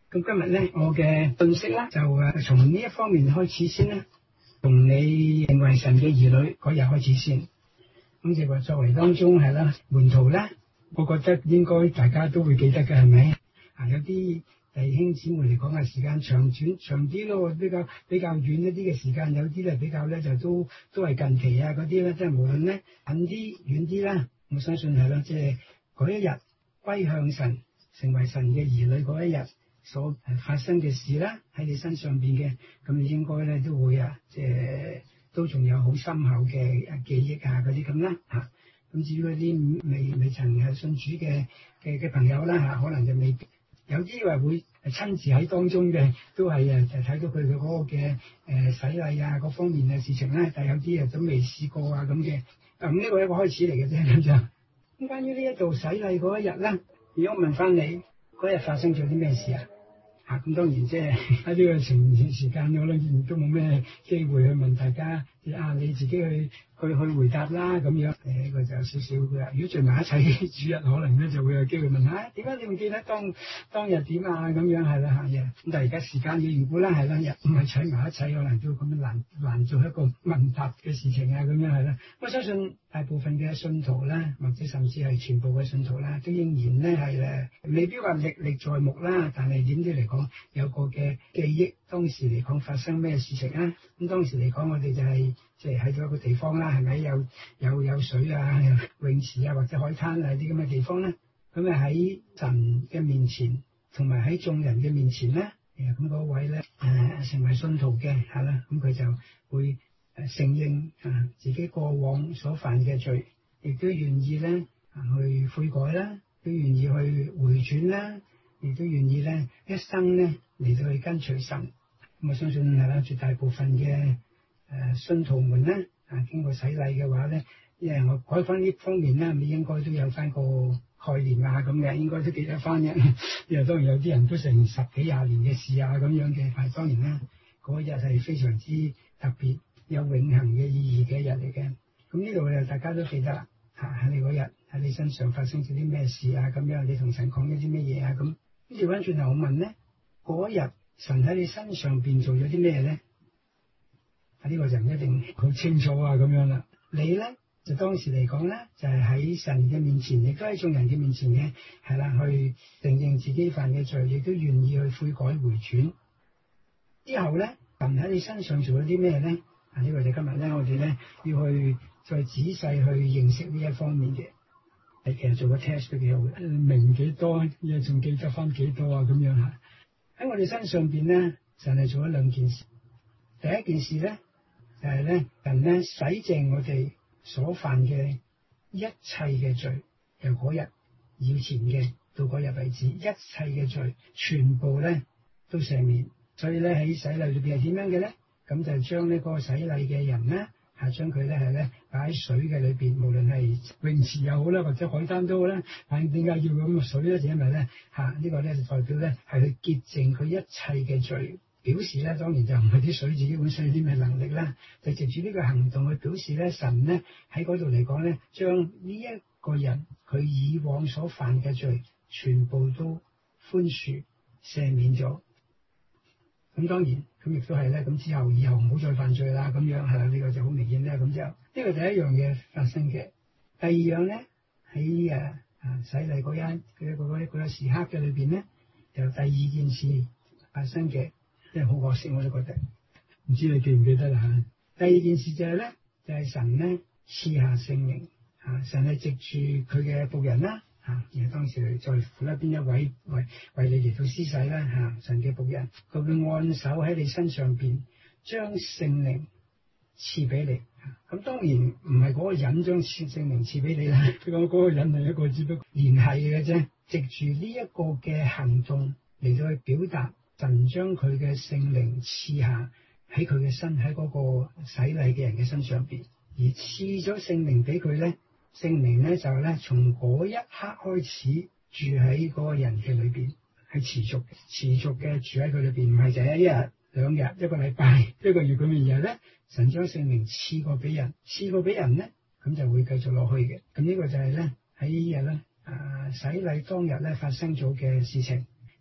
咁今日咧，我嘅信息咧就從呢一方面開始先啦，從你成為神嘅兒女嗰日開始先。咁就話作為當中係啦，門徒咧，我覺得應該大家都會記得嘅，係咪？有啲弟兄姊妹嚟講嘅時間長啲咯，比較遠一啲嘅時間，有啲咧比較咧就都係近期啊嗰啲咧，即係無論咧近啲遠啲啦，我相信係啦，即係嗰一日歸向神，成為神嘅兒女嗰一日所發生嘅事啦，喺你身上邊嘅，咁你應該咧都會即係都仲有好深厚嘅記憶啊嗰啲咁啦嚇。咁至於嗰啲未曾係信主嘅朋友啦嚇，可能就未必。有啲話會親自喺當中嘅，都係就睇到佢嘅嗰個嘅洗禮啊各方面嘅事情啦。但係有啲都未試過啊咁嘅。咁呢個係一個開始嚟嘅啫咁就。咁關於呢一度洗禮嗰一日咧，如果我問翻你嗰日發生咗啲咩事啊？咁當然即係喺呢個時間，我諗都冇咩機會去問大家，你自己去回答啦咁樣。呢個就有少少嘅。如果聚埋一齊，主日可能咧就會有機會問下，點解你唔記得當日點啊？咁樣係啦嚇嘢。咁但係而家時間嘅緣故啦，係啦，唔係齊埋一齊，可能都咁樣難做一個問答嘅事情啊，咁樣係啦。我相信大部分嘅信徒啦，或者甚至係全部嘅信徒啦，都仍然咧係未必話歷歷在目啦，但係點啲嚟講有個嘅記憶，當時嚟講發生咩事情啊？咁當時嚟講，我哋就係即係喺咗一個地方啦，係咪有水啊、泳池啊或者海灘啊啲咁嘅地方咧？咁喺神嘅面前，同埋喺眾人嘅面前咧，咁嗰位咧成為信徒嘅係啦，咁佢就會承認自己過往所犯嘅罪，亦都願意咧去悔改啦，都願意去回轉啦，亦都願意咧一生咧嚟到去跟隨神。咁我相信係啦，絕大部分嘅信徒們咧經過洗禮嘅話咧，因為我改翻呢方面咧，你應該都有翻個概念啊咁嘅，應該都記得翻嘅。因為當然有啲人都成10幾20年嘅事啊咁樣嘅，但係當然啦，嗰日係非常之特別，有永恆嘅意義嘅一日嚟嘅。咁呢度大家都記得啦，喺你嗰日喺你身上發生咗啲咩事啊咁樣，你同神講咗啲咩嘢啊咁。調翻轉頭我問咧，嗰日神喺你身上邊做咗啲咩咧？呢個就唔一定好清楚啊咁樣啦。你咧就當時嚟講咧，就係喺神嘅面前，亦都喺眾人嘅面前嘅，係啦，去承認自己犯嘅罪，亦都願意去悔改回轉。之後咧，神喺你身上做咗啲咩咧？呢個就今日咧，我哋咧要去再仔細去認識呢一方面嘅。其實做個 test 都幾好嘅，明幾多嘢仲記得翻幾多啊咁樣嚇。喺我哋身上邊咧，神係做咗2件事。第一件事咧就係咧，神咧洗淨我哋所犯嘅一切嘅罪，由嗰日以前嘅到嗰日為止，一切嘅罪全部咧都赦免。所以咧喺洗禮裏邊係點樣嘅咧？咁就將呢個洗禮嘅人咧，將佢咧係咧擺喺水嘅裏邊，無論係泳池又好啦，或者海灘都好啦。但係點解要咁嘅水咧？就因為咧呢個咧就代表咧係去潔淨佢一切嘅罪。表示咧當然就唔係啲水自己本身有啲咩能力啦，就藉住呢個行動去表示咧神咧喺嗰度嚟講咧，將呢一個人佢以往所犯嘅罪全部都寬恕赦免咗。咁當然咁亦都係咧，咁之後以後唔好再犯罪啦，咁樣係啦，呢個就好明顯啦。咁就呢個第一樣嘢發生嘅。第二樣咧喺洗禮嗰個時刻嘅裏邊咧，就第二件事發生嘅。即係好可惜，我都覺得，唔知你記唔記得啦嚇。第二件事就係咧，就係神咧賜下聖靈神係藉住佢嘅僕人啦然後當時在乎咧邊一位為你嚟到施洗啦神嘅僕人，佢會按手喺你身上邊，將聖靈賜俾你。咁當然唔係嗰個人將聖靈賜俾你啦，佢講嗰個人係一個只不過聯繫嘅啫，藉住呢一個嘅行動嚟到去表達。神將佢嘅聖靈賜下喺佢嘅身，喺嗰個洗禮嘅人嘅身上邊，而賜咗聖靈俾佢咧，聖靈咧就咧從嗰一刻開始住喺嗰個人嘅裏邊，係持續嘅住喺佢裏邊，唔係就係1日、2日、1個禮拜、1個月咁嘅嘢咧。神將聖靈賜過俾人咧，咁就會繼續落去嘅。咁呢個就係咧喺呢日咧洗禮當日咧發生咗嘅事情。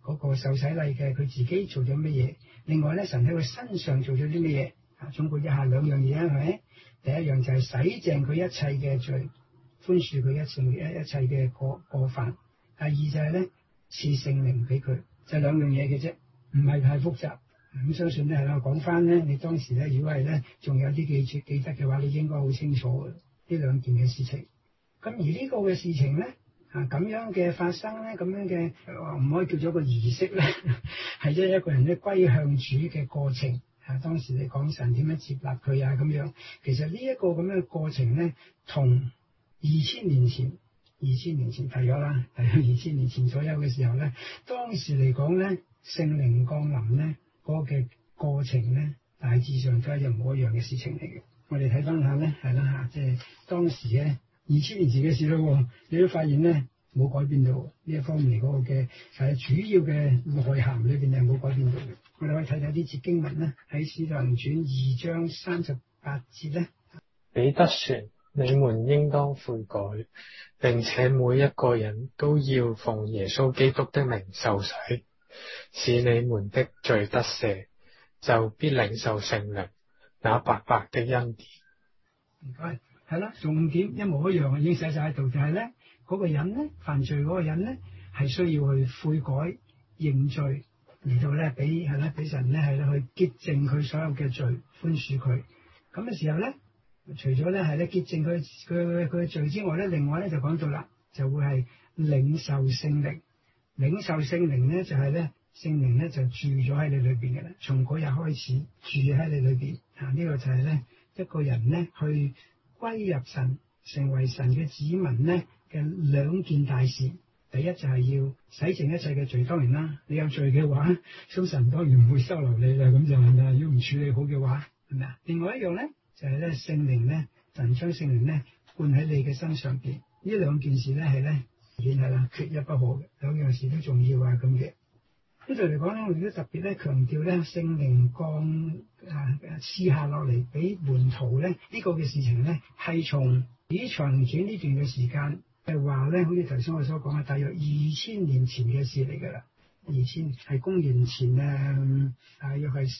嗰個受洗禮嘅佢自己做咗乜嘢，另外咧神喺佢身上做咗啲乜嘢啊？總括一下兩樣嘢啊，係咪？第一樣就係洗淨佢一切嘅罪，寬恕佢一切嘅過犯。第二就係咧賜聖靈俾佢，就兩樣嘢嘅啫，唔係太複雜。咁相信咧係啦，講翻咧，你當時咧如果係咧仲有啲記得嘅話，你應該好清楚嘅呢兩件嘅事情。咁而呢個嘅事情咧咁樣嘅發生咧，咁樣嘅唔可以叫做個儀式咧，係即係一個人咧歸向主嘅過程。當時你講神點樣接納佢啊咁樣，其實呢一個咁樣嘅過程咧，同2000年前提咗啦，係2000年前左右嘅時候咧，當時嚟講咧，聖靈降臨咧嗰個嘅過程咧，大致上都係一模一樣嘅事情嚟嘅。我哋睇翻下咧，係啦即係當時咧2000年前嘅事咯，你都發現咧冇改變到呢一方面嚟嗰個嘅主要嘅內涵裏邊係冇改變到嘅。我哋可以睇睇啲節經文咧，喺《使徒行傳》2章38節咧， 彼得說：你們應當悔改，並且每一個人都要奉耶穌基督的名受洗，使你們的罪得赦，就必領受聖靈，那白白的恩典。 唔該，係啦，重點一模一樣，已經寫晒喺度，就係咧嗰個人咧犯罪嗰個人咧係需要去悔改認罪，嚟到咧俾神咧去潔淨佢所有嘅罪，寬恕佢。咁嘅時候咧，除咗咧潔淨佢嘅罪之外咧，另外咧就講到啦，就會係領受聖靈。領受聖靈咧就係咧聖靈咧就住咗喺你裏邊嘅啦，從嗰日開始住喺你裏邊。呢個就係咧一個人咧去歸入神，成為神嘅子民咧嘅兩件大事。第一就係要洗淨一切嘅罪，當然啦，你有罪嘅話，神當然唔會收留你啦，咁就係咪？如果唔處理好嘅話，係咪啊？另外一樣咧就係咧聖靈咧，神將聖靈咧灌喺你嘅身上邊。呢兩件事咧係咧顯係啦，缺一不可嘅，兩樣事都重要啊咁嘅。呢度嚟講咧，我哋都特別咧強調咧聖靈降賜下落嚟俾門徒咧呢個嘅事情咧，係從以長短呢段嘅時間。係話咧，好似頭先我所講嘅，大約2000年前嘅事嚟㗎啦。2000係公元前大約係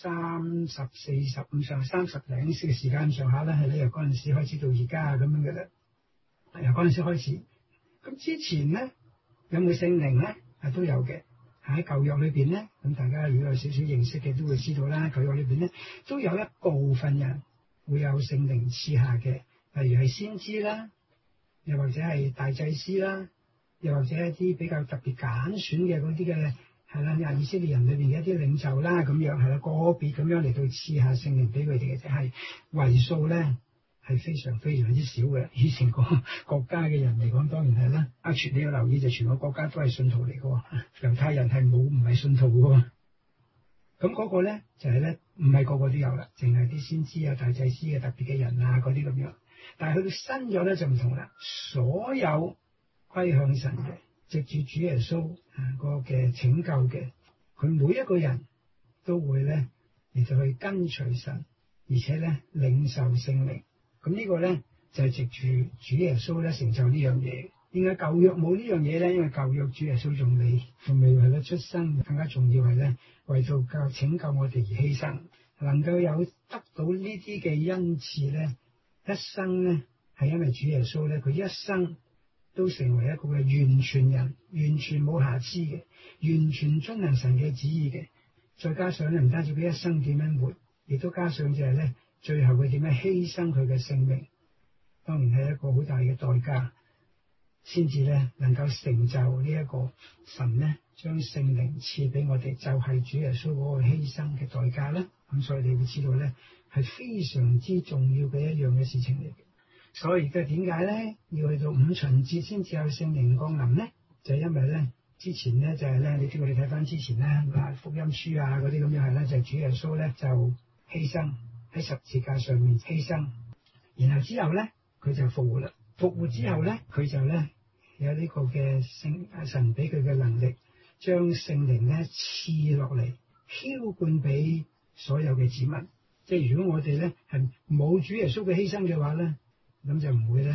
30、40、50、30零嘅時間上下啦，係咧由嗰陣時開始到而家咁樣嘅啦。由嗰陣時開始，咁之前咧有冇聖靈咧？都有嘅。喺舊約裏邊咧，咁大家如果有少少認識嘅都會知道啦。舊約裏邊咧都有一部分人會有聖靈賜下嘅，例如係先知啦。又或者係大祭司啦，又或者一啲比較特別揀選嘅嗰啲嘅係啦，以色列人裏邊嘅一啲領袖啦，咁樣係啦，個別咁樣嚟到賜下聖靈俾佢哋嘅，即係為數咧係非常非常之少嘅。以前個國家嘅人嚟講，當然係啦。你要留意就全個國家都係信徒嚟嘅，猶太人係唔係信徒嘅。咁嗰個咧就係咧唔係個個都有啦，淨係啲先知啊、大祭司嘅特別嘅人啊嗰啲咁樣。但係佢新咗咧就唔同啦，所有歸向神嘅，藉住主耶穌個嘅拯救嘅，佢每一個人都會咧嚟到去跟隨神，而且咧領受聖靈。咁呢個咧就係藉住主耶穌咧成就呢樣嘢。點解舊約冇呢樣嘢咧？因為舊約主耶穌仲未為咗出生，更加重要係咧為到拯救我哋而犧牲，能夠有得到呢啲嘅恩賜咧。一生咧係因為主耶穌咧，佢一生都成為一個嘅完全人，完全冇瑕疵嘅，完全遵行神嘅旨意嘅。再加上咧，唔單止佢一生點樣活，亦都加上就係咧，最後佢點樣犧牲佢嘅性命，當然係一個好大嘅代價，先至咧能夠成就呢一個神咧將聖靈賜俾我哋，就係主耶穌嗰個犧牲嘅代價啦。咁所以你會知道咧，係非常之重要嘅一樣嘅事情嚟嘅。所以嘅點解咧要去到五旬節先至有聖靈降臨咧？就係因為咧之前咧就係咧，你知我哋睇翻之前咧福音書啊嗰啲咁樣係咧，就係主耶穌咧就犧牲喺十字架上面犧牲，然後之後咧佢就復活啦。復活之後咧佢就咧有呢個嘅神俾佢嘅能力，將聖靈咧賜落嚟，澆灌俾所有嘅子民。即係如果我哋咧係冇主耶穌嘅犧牲嘅話咧，咁就唔會咧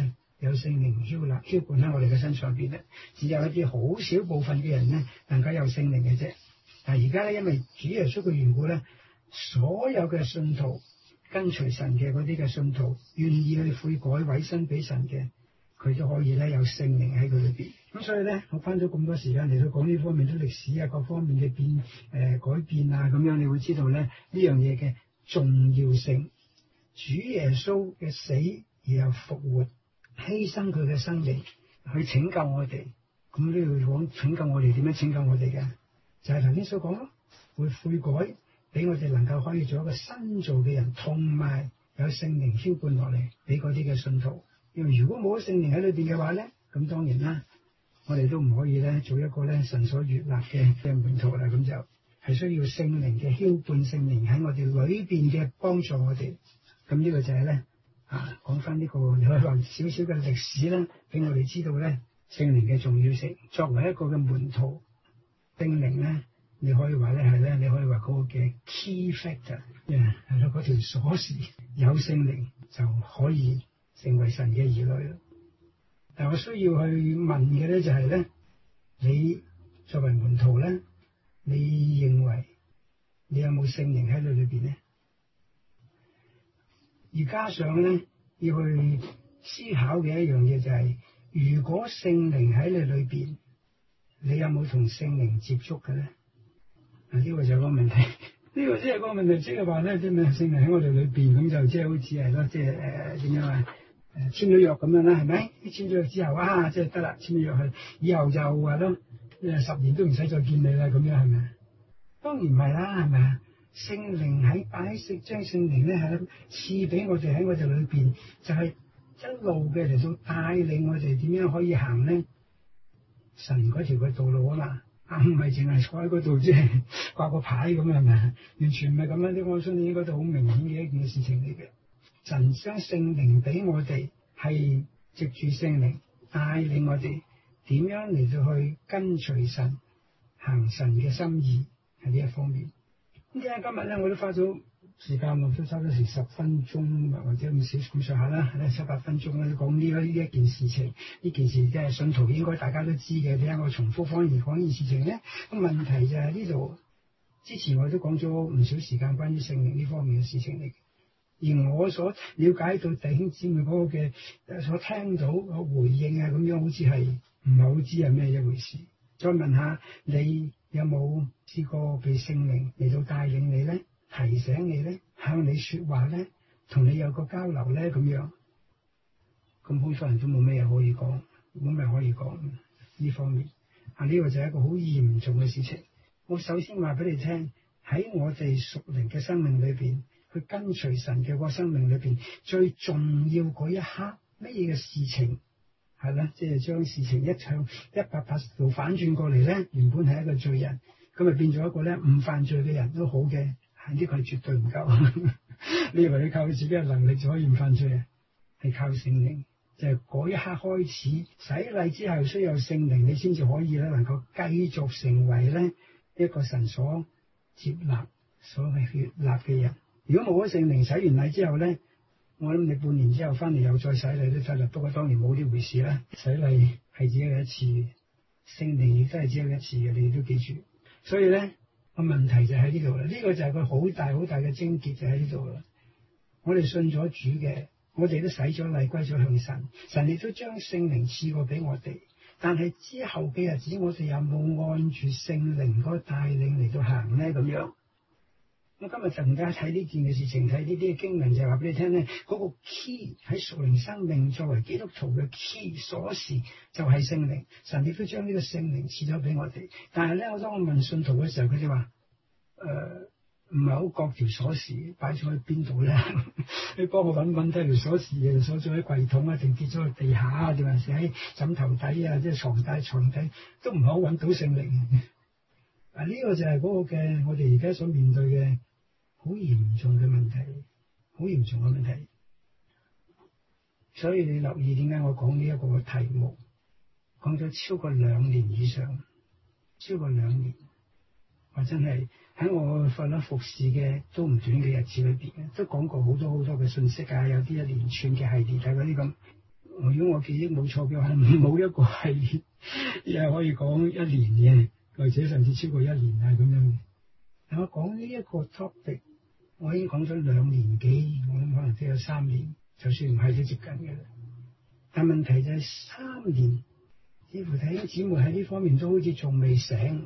有聖靈澆灌喺我哋嘅身上邊咧，只有一啲好少部分嘅人咧能夠有聖靈嘅啫。但係而家咧，因為主耶穌嘅緣故咧，所有嘅信徒跟隨神嘅嗰啲嘅信徒，願意去悔改委身俾神嘅，佢都可以咧有聖靈喺佢裏邊。咁所以咧，我翻咗咁多時間嚟到講呢方面啲歷史啊，各方面嘅改變啊，咁樣你會知道咧呢樣嘢嘅重要性。主耶穌嘅死而又復活，犧牲佢嘅生命去拯救我哋。咁呢度講拯救我哋，點樣拯救我哋嘅？就係頭先所講咯，會悔改，俾我哋能夠可以做一個新造嘅人，同埋有聖靈澆灌落嚟俾嗰啲嘅信徒。因為如果冇咗聖靈喺裏邊嘅話咧，咁當然啦，我哋都唔可以咧做一個咧神所悅納嘅門徒啦。咁就係需要聖靈嘅澆灌，聖靈喺我哋裏邊嘅幫助我哋。咁呢個就係咧講翻呢個你可以話少少嘅歷史啦，俾我哋知道咧聖靈嘅重要性。作為一個嘅門徒，聖靈咧，你可以話咧係咧，你可以話嗰個嘅 key factor， 係咯，嗰條鎖匙，有聖靈就可以成為神嘅兒女。但我需要去問嘅咧就係咧，你作為門徒咧，你認為你有冇聖靈喺你裏邊咧？而加上咧，要去思考嘅一樣嘢就係，如果聖靈喺你裏邊，你有冇同聖靈接觸嘅咧？呢個就係個問題。呢個即係個問題，即係話咧，啲咩聖靈喺我哋裏邊，咁就即係好似係咯，即係點樣啊？簽咗約咁樣啦，係咪？簽咗約之後啊，即係得啦，簽咗約去，以後就話咯，10年都唔使再見你啦，咁樣係咪？當然唔係啦，係咪啊？聖靈喺擺設，將聖靈咧係賜俾我哋喺我哋裏邊，就係一路嘅嚟到帶領我哋點樣可以行咧神嗰條嘅道路啊嘛。唔係淨係坐喺嗰度，即係掛個牌咁係咪？完全唔係咁樣啲，我相信應該都好明顯嘅一件事情嚟嘅。神將聖靈俾我哋，係藉住聖靈帶領我哋點樣嚟到去跟隨神，行神嘅心意喺呢一方面。咁點解今日咧我都花咗時間，我都差咗成10分鐘或者咁少咁上下啦，7-8分鐘咧講呢一件事情。呢件事即係信徒應該大家都知嘅，點解我重複翻而講呢件事情咧？咁問題就係呢度，之前我都講咗唔少時間關於聖靈呢方面嘅事情嚟嘅。而我所了解到弟兄姊妹嗰個嘅所聽到個回應啊，咁樣好似係唔係好知係咩一回事。再問下你有冇試過被聖靈嚟到帶領你咧？提醒你咧，向你說話咧，同你有個交流咧，咁樣，咁好多人都冇咩嘢可以講，冇咩可以講呢方面。呢個就係一個好嚴重嘅事情。我首先話俾你聽，喺我哋屬靈嘅生命裏邊，去跟隨神嘅個生命裏邊，最重要嗰一刻，乜嘢嘅事情係咧，即係將事情一向180度反轉過嚟咧，原本係一個罪人，咁啊變咗一個咧唔犯罪嘅人都好嘅。呢個係絕對唔夠。你以為你靠自己嘅能力就可以唔犯罪啊？係靠聖靈，就係嗰一刻開始洗禮之後，需要聖靈，你先至可以咧能夠繼續成為咧一個神所接納、所謂悅納嘅人。如果冇咗聖靈，洗完禮之後咧，我諗你半年之後翻嚟又再洗禮都得啦。不過當然冇呢回事啦。洗禮係只有一次，聖靈亦都係只有一次嘅，你都記住。所以咧。個問題就喺呢度啦，呢個就係個好大嘅症結就喺呢度啦。我哋信咗主嘅，我哋都洗咗禮歸咗向神，神亦都將聖靈賜過俾我哋。但係之後嘅日子，我哋有冇按住聖靈嗰個帶領嚟到行咧？咁樣，我今日就唔該睇呢件嘅事情，睇呢啲嘅經文就係話俾你聽咧，嗰個 key 喺屬靈生命作為基督徒嘅 key 鎖匙就係聖靈，神亦都將呢個聖靈賜咗俾我哋。但係咧，當我問信徒嘅時候，佢哋話唔係好覺條鎖匙擺咗喺邊度咧？你幫我揾睇條鎖匙嘅鎖咗喺櫃桶啊，定跌咗喺地下啊，定還是喺枕頭底啊，即係床底都唔好揾到聖靈。呢個就係嗰個嘅我哋而家所面對嘅好嚴重嘅問題，好嚴重嘅問題。所以你留意點解我講呢一個嘅題目，講咗超過2年以上，超過2年，我真係喺我服侍嘅都唔短嘅日子裏邊，都講過好多嘅信息啊，有啲一連串嘅系列啊嗰啲咁。 如果我記憶冇錯嘅話，冇一個係又可以講一年嘅，或者甚至超過一年啊咁樣。但我講呢一個 topic， 我已經講咗2年幾，我諗可能都有3年，就算唔係都接近嘅啦。但問題就係3年，似乎弟兄姊妹喺呢方面都好似仲未醒，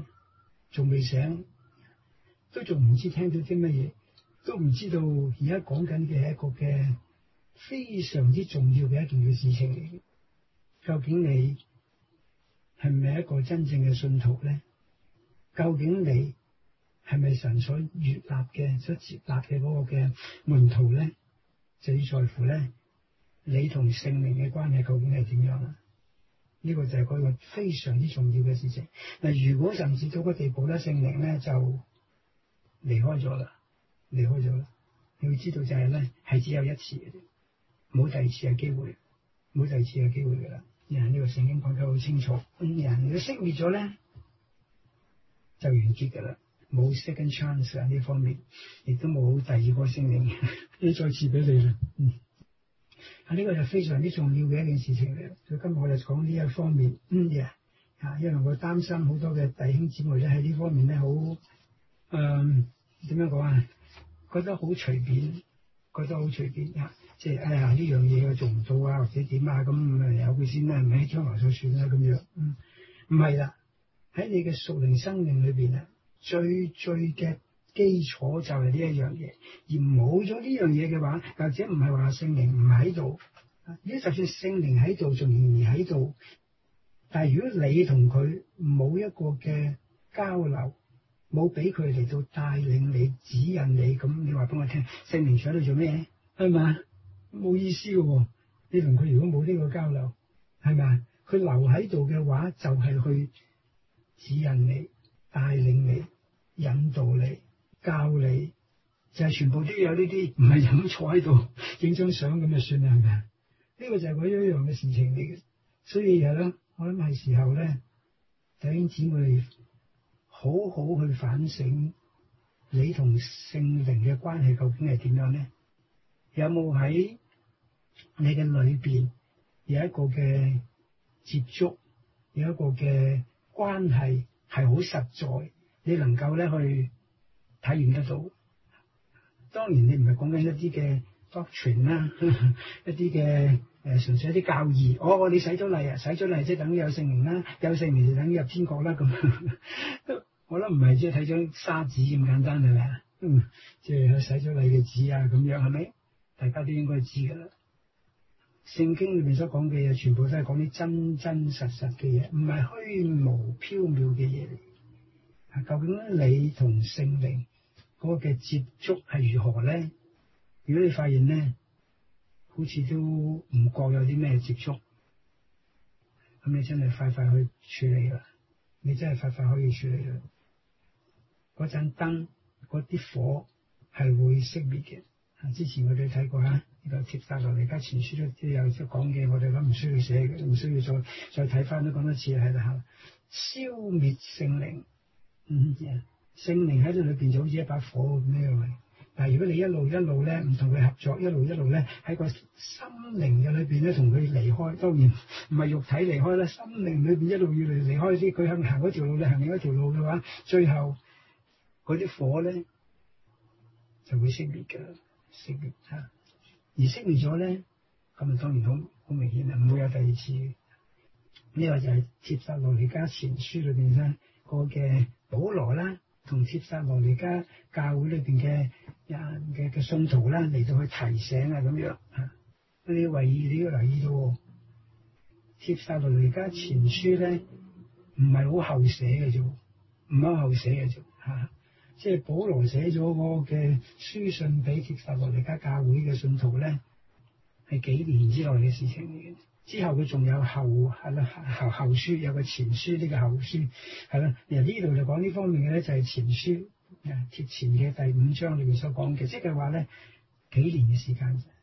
都仲唔知聽到啲乜嘢，都唔知道而家講緊嘅係一個嘅非常之重要嘅一件嘅事情嚟。究竟你係咪一個真正嘅信徒咧？究竟你係咪神所悅納嘅、所接納嘅嗰個嘅門徒咧？就要在乎咧，你同聖靈嘅關係究竟係點樣啊？呢個就係嗰個非常之重要嘅事情。嗱，如果甚至到個地步咧，聖靈咧就離開咗啦，你要知道就係咧，係只有一次嘅啫，冇第二次嘅機會噶啦。呢個聖經講得好清楚，人如果熄滅咗咧，就完結噶啦，冇 second chance 啊，呢方面，亦都冇第二個聖靈要再次俾你啦。呢個就非常之重要嘅一件事情嚟。所以今日我就講呢一方面，因為我擔心好多嘅弟兄姊妹咧喺呢方面咧好點樣講啊？覺得好隨便啊！即係呢樣嘢我做唔到啊，或者點啊咁由佢先啦，唔係將來再算啦咁樣。唔係啦，喺你嘅屬靈生命裏邊啊，最嘅基礎就係呢一樣嘢，而冇咗呢樣嘢嘅話，或者唔係話聖靈唔喺度，如果就算聖靈喺度，仲仍然喺度，但係如果你同佢冇一個嘅交流，冇俾佢嚟到帶領你、指引你，咁你話俾我聽，聖靈喺度做咩？係嘛？冇意思嘅喎。你同佢如果冇呢個交流，係咪？佢留喺度嘅話，就係去指引你、帶領你、引導你、教你，就係全部都有呢啲，唔係咁坐喺度影張相咁就算啦，係咪？呢個就係嗰一樣嘅事情嚟嘅。所以係咯，我諗係時候咧，弟兄姊妹好好去反省你同聖靈嘅關係究竟係點樣咧？有冇喺你嘅裏邊有一個嘅接觸，有一個嘅關係係好實在，你能夠咧去體驗得到。當然你唔係講緊一啲嘅 doctrine 啦，一啲嘅純粹一啲教義。你洗咗禮啊，洗咗禮即係等於有聖靈啦，有聖靈就等於入天國啦咁。我諗唔係即係睇張沙紙咁簡單係咪啊？即係洗咗禮嘅紙啊咁樣係咪？大家都應該知噶啦。聖經裏面所講嘅嘢，全部都係講啲真真實實嘅嘢，唔係虛無縹緲嘅嘢嚟。究竟你同聖靈嗰個嘅接觸係如何咧？如果你發現咧，好似都唔覺有啲咩接觸，咁你真係快快去處理啦。你真係快快可以處理啦。嗰盞燈，嗰啲火係會熄滅嘅。之前我哋睇過呢個帖撒羅尼迦前書都有講嘅，我哋諗唔需要寫嘅，唔需要再睇翻都講多次係啦。消滅聖靈，聖靈喺度裏邊就好似一把火咁樣。但係如果你一路咧唔同佢合作，一路咧喺個心靈嘅裏邊咧同佢離開，當然唔係肉體離開啦，心靈裏邊一路要離開啲，佢行嗰條路，你行另一條路嘅話，最後嗰啲火咧就會熄滅㗎啦。熄滅嚇，而熄滅咗咧，咁啊當然好明顯啦，唔會有第二次。呢個就係帖撒羅尼迦前書裏邊咧個嘅保羅啦，同帖撒羅尼迦教會裏邊嘅人嘅信徒啦嚟到去提醒啊咁樣嚇。你要留意到，帖撒羅尼迦前書咧唔係好後寫嘅啫，嚇。即係保羅寫咗嗰個嘅書信俾帖撒羅尼迦教會嘅信徒咧，係幾年之內嘅事情嚟嘅。之後佢仲有後書，有個前書，呢個後書係啦。然後呢度就講呢方面嘅咧，就係前書帖前嘅第5章裏面所講嘅，即係話咧幾年嘅時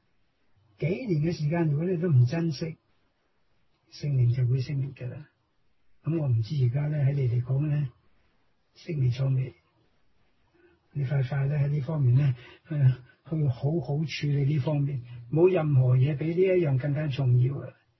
間，如果你都唔珍惜，聖靈就會熄滅㗎啦。咁我唔知而家咧喺你嚟講咧熄滅咗未？你快快咧喺呢方面咧，去好好處理呢方面，冇任何嘢比呢一樣更加重要啊！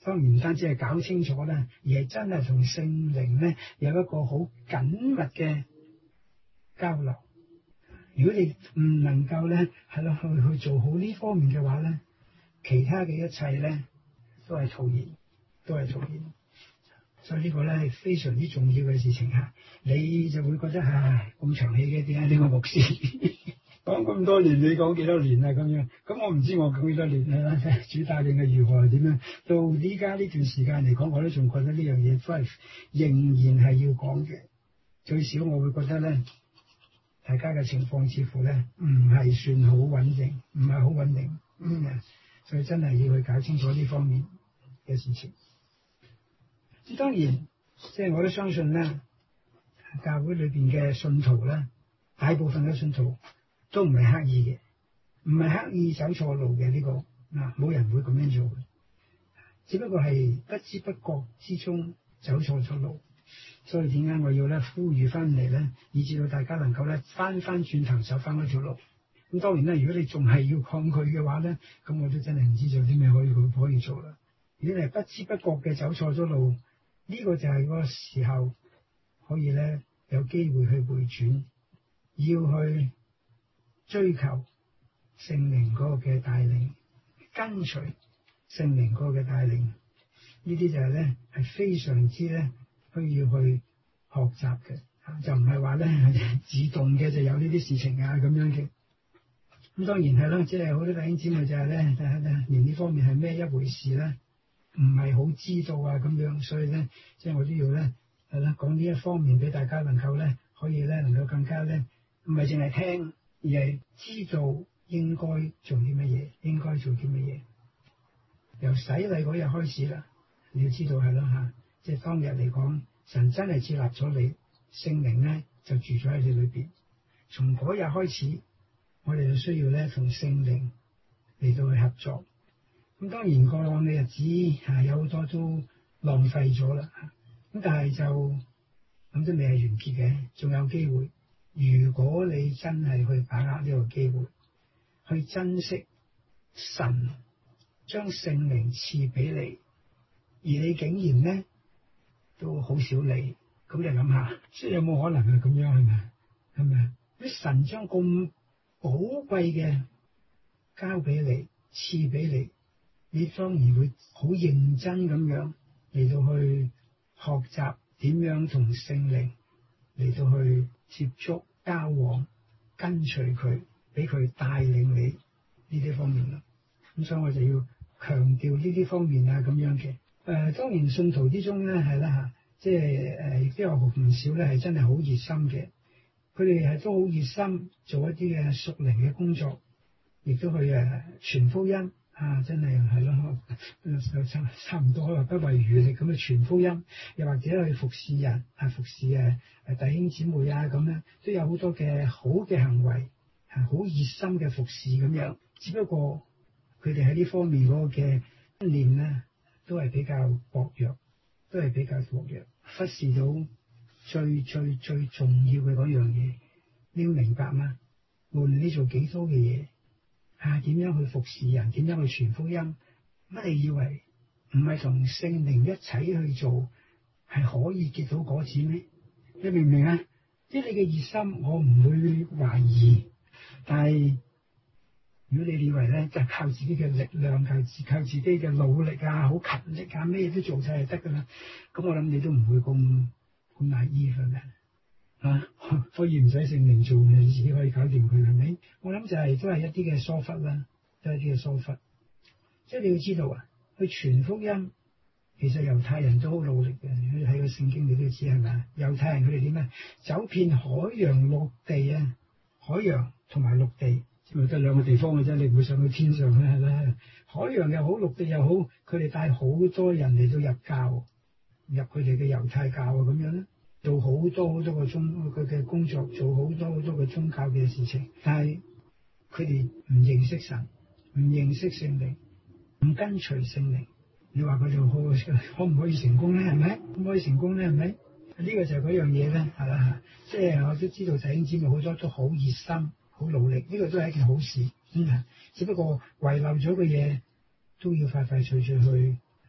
當然唔單止係搞清楚啦，而係真係同聖靈咧有一個好緊密嘅交流。如果你唔能夠咧係咯去做好呢方面嘅話咧，其他嘅一切咧都係徒然，都係徒然。所以呢個咧係非常之重要嘅事情嚇。你就會覺得咁長氣嘅點解呢個牧師講咁多年，你講幾多年啊咁樣？咁我唔知我講幾多年啦。主帶領係如何點樣？到依家呢段時間嚟講，我都仲覺得呢樣嘢都係仍然係要講嘅。最少我會覺得咧，大家嘅情況似乎咧唔係算好穩定，唔係好穩定。所以真係要去搞清楚呢方面嘅事情。當然，即係我都相信咧，教會裏邊嘅信徒咧，大部分嘅信徒都唔係刻意嘅，唔係刻意走錯路嘅呢個冇人會咁樣做嘅，只不過係不知不覺之中走錯咗路。所以點解我要咧呼籲翻嚟咧，以至到大家能夠咧翻轉頭走翻嗰條路。咁當然啦，如果你仲係要抗拒嘅話咧，咁我都真係唔知做啲咩可以做啦。如果你係不知不覺嘅走錯咗路，呢個就係嗰個時候可以咧有機會去回轉，要去追求聖靈嗰個嘅帶領，跟隨聖靈嗰個嘅帶領，呢啲就係咧係非常之咧需要去學習嘅，就唔係話咧自動嘅就有呢啲事情咁樣嘅。咁當然係啦，即係好多弟兄姊妹就係咧連呢方面係咩一回事咧，唔係好知道咁樣，所以咧即係我都要咧係啦講呢一方面俾大家能夠咧可以咧能夠更加咧唔係淨係聽，而係知道應該做啲乜嘢，應該做啲乜嘢。由洗禮嗰日開始啦，你要知道係啦即係當日嚟講，神真係接納咗你，聖靈咧就住咗喺你裏邊。從嗰日開始，我哋就需要咧同聖靈嚟到去合作。咁當然過往嘅日子有好多都浪費咗啦，咁但係就咁都未係完結嘅，仲有機會。如果你真係去把握呢個機會，去珍惜神將聖靈賜俾你，而你竟然咧都好少理，咁你諗下，即係有冇可能係咁樣？係咪？啲神將咁寶貴嘅交俾你，賜俾你，你當然會好認真咁樣嚟到去學習點樣同聖靈嚟到去接觸、交往、跟隨佢，俾佢帶領你呢啲方面啦。咁所以我就要強調呢啲方面咁樣嘅。當然信徒之中咧係啦即係亦都有唔少咧係真係好熱心嘅。佢哋係都好熱心做一啲嘅屬靈嘅工作，亦都去傳福音真係咯，差唔多不遺餘力咁去傳福音，又或者去服侍人服侍弟兄姊妹咁樣，都有好多嘅好嘅行為，好熱心嘅服侍咁樣。只不過佢哋喺呢方面嗰個嘅觀念咧，都係比較薄弱，忽視到最重要嘅嗰樣嘢。你要明白嗎？無論你做幾多嘅嘢，點樣去服侍人，點樣去傳福音，乜你以為唔係同聖靈一齊去做，係可以結到果子咩？你明唔明啊？即係你嘅熱心，我唔會懷疑，但係如果你以為咧就係靠自己嘅力量，靠自己嘅努力好勤力咩都做晒就得噶啦，咁我諗你都唔會咁naive嘅咩？可以唔使聖靈做，你自己可以搞掂佢，係咪？我諗就係都係一啲嘅疏忽啦，都係一啲嘅疏忽。即係你要知道去傳福音，其實猶太人都好努力嘅。你睇個聖經你都知係咪？猶太人佢哋點走遍海洋陸地海洋同埋陸地，只係得兩個地方嘅啫。你唔會上去天上咧，係咪？海洋又好，陸地又好，佢哋帶好多人嚟到入教，入佢哋嘅猶太教咁樣咧。做好多個佢嘅工作，做好多個宗教嘅事情，但係佢哋唔認識神，唔認識聖靈，唔跟隨聖靈。你話佢哋可唔可以成功咧？係咪？可唔可以成功咧？係咪？呢個就係嗰樣嘢咧，係啦。即係我都知道弟兄姊妹好多都好熱心，好努力，呢個都係一件好事。只不過遺漏咗嘅嘢都要快脆去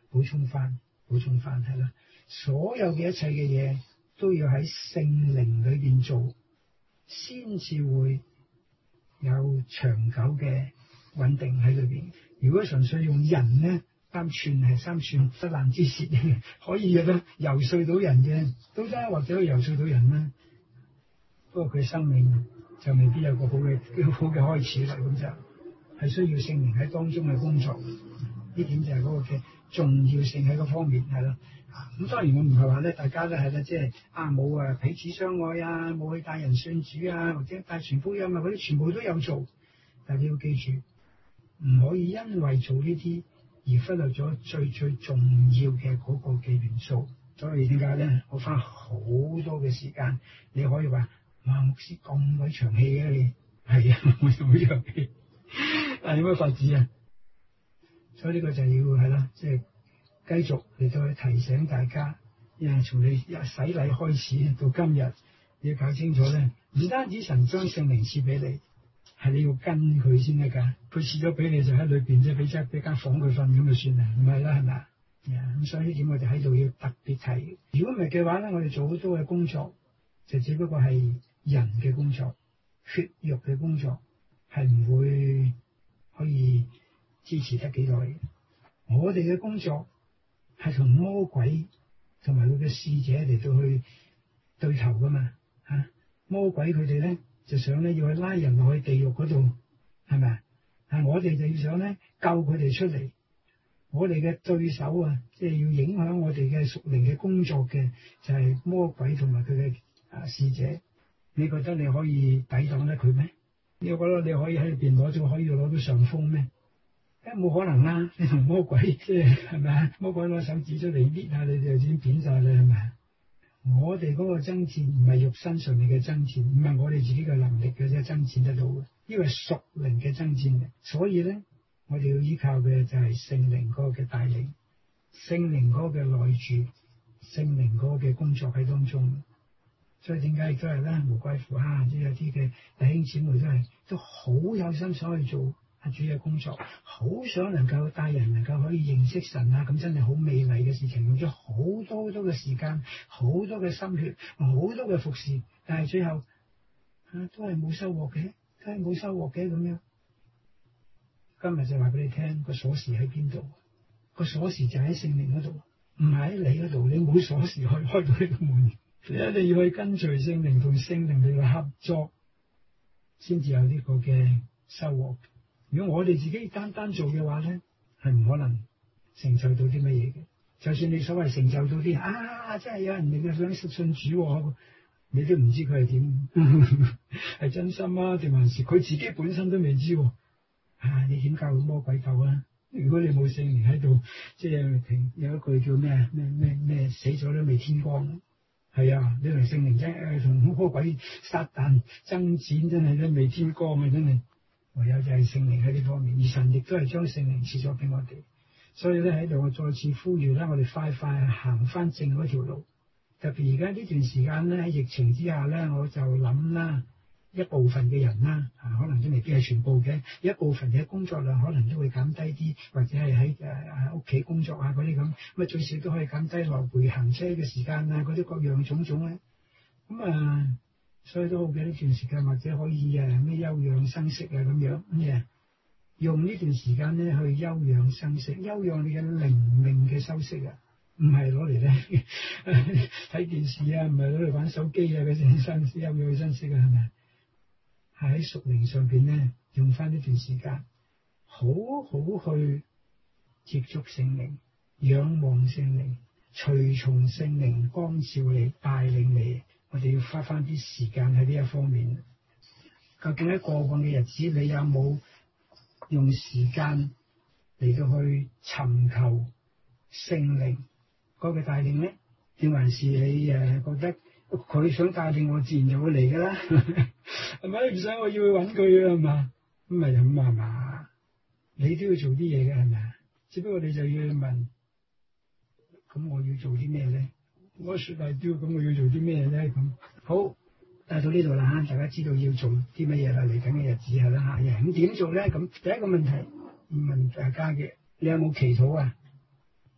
補充翻係啦。所有嘅一切嘅嘢都要喺聖靈裏邊做，先至會有長久嘅穩定喺裏邊。如果純粹用人咧，三寸不爛之舌，可以嘅游說到人嘅都得，或者可以游說到人啦。不過佢生命就未必有個好嘅開始啦。咁就係需要聖靈喺當中嘅工作。呢點就係嗰個嘅重要性喺嗰方面係咯。咁當然我唔係話咧，大家都係啦，即係冇彼此相愛啊，冇去帶人信主啊，或者帶傳福音啊，嗰啲全部都有做。但係你要記住，唔可以因為做呢啲而忽略咗最重要嘅嗰個嘅元素。所以點解咧？我花好多嘅時間，你可以話哇，牧師咁鬼長氣嘅你，係啊，我好長氣，但係有乜法子啊？所以呢個就要係啦，即係繼續嚟到去提醒大家，因為從你洗禮開始到今日，你要搞清楚咧，唔單止神將聖靈賜俾你，係你要跟佢先得㗎。佢賜咗俾你就喺裏邊，即係俾間房佢瞓咁就算啦，唔係啦，係咪啊？咁所以呢點我哋喺度要特別提。如果唔係嘅話咧，我哋做好多嘅工作就只不過係人嘅工作、血肉嘅工作，係唔會可以支持得幾耐。我哋嘅工作係同魔鬼同埋佢嘅使者嚟到去對頭㗎嘛嚇。魔鬼佢哋咧就想咧要去拉人落去地獄嗰度，係咪啊？我哋就要想咧救佢哋出嚟。我哋嘅對手啊，即係要影響我哋嘅屬靈嘅工作嘅，就係魔鬼同埋佢嘅使者。你覺得你可以抵擋得佢咩？你覺得你可以喺入邊可以攞到上風咩？冇可能啦！你同魔鬼即係咪啊？魔鬼攞手指出嚟搣下你哋就已經扁晒啦，係咪？我哋嗰個爭戰唔係肉身上面嘅爭戰，唔係我哋自己嘅能力嘅啫爭戰得到嘅，呢個係屬靈嘅爭戰嘅。所以咧，我哋要依靠嘅就係聖靈嗰個嘅帶領，聖靈嗰個嘅內住，聖靈嗰個嘅工作喺當中。所以點解亦都係咧？無怪乎即係有啲嘅弟兄姊妹都好有心想去做主嘅工作，好想能夠帶人能夠可以認識神啊！咁真係好美麗嘅事情，用咗好多嘅時間，好多嘅心血，好多嘅服侍，但係最後都係冇收穫嘅，咁樣。今日就話俾你聽，個鎖匙喺邊度？個鎖匙就喺聖靈嗰度，唔係喺你嗰度。你冇鎖匙去開到呢個門，你一定要去跟隨聖靈，同聖靈嚟去合作，先至有呢個嘅收穫。如果我哋自己單單做嘅話咧，係唔可能成就到啲乜嘢嘅。就算你所謂成就到啲真係有人嚟嘅想信主，你都唔知佢係點，係真心啊定還是佢自己本身都未知。你點教魔鬼鬥啊？如果你冇聖靈喺度，即係有一句叫咩死咗都未天光。係啊，你同聖靈同魔鬼撒旦爭戰，真係都未天光啊！真係。唯有就係聖靈喺呢方面，而神亦都係將聖靈賜咗俾我哋，所以咧喺度我再次呼籲啦，我哋快行翻正嗰條路。特別而家呢段時間咧喺疫情之下咧，我就諗啦，一部分嘅人啦，可能都未必係全部嘅，一部分嘅工作量可能都會減低啲，或者係喺屋企工作嗰啲咁，最少都可以減低來回行車嘅時間啊，嗰啲各樣種種咧，所以都好嘅呢段時間，或者可以咩休養生息咁樣，用呢段時間咧去休養生息，休養你嘅靈命嘅休息啊，唔係攞嚟咧睇電視啊，唔係攞嚟玩手機啊嗰啲休養生息啊，係咪？係喺屬靈上邊咧，用翻呢段時間，好好去接觸聖靈，仰望聖靈，隨從聖靈光照你，帶領你。我哋要花翻啲時間喺呢一方面。究竟喺過往嘅日子，你有冇用時間嚟到去尋求聖靈嗰個帶領咧？定還是你覺得佢想帶領我，自然就會嚟㗎啦？係咪？唔使我要去揾佢啊嘛？咁咪咁係嘛？你都要做啲嘢嘅係咪啊？只不過你就要去問，咁我要做啲咩咧？我說大雕，咁我要做啲咩咧？咁好，到呢度啦，大家知道要做啲乜嘢啦，嚟緊嘅日子係啦嚇。咁點做咧？咁第一個問題問大家嘅，你有冇祈禱啊？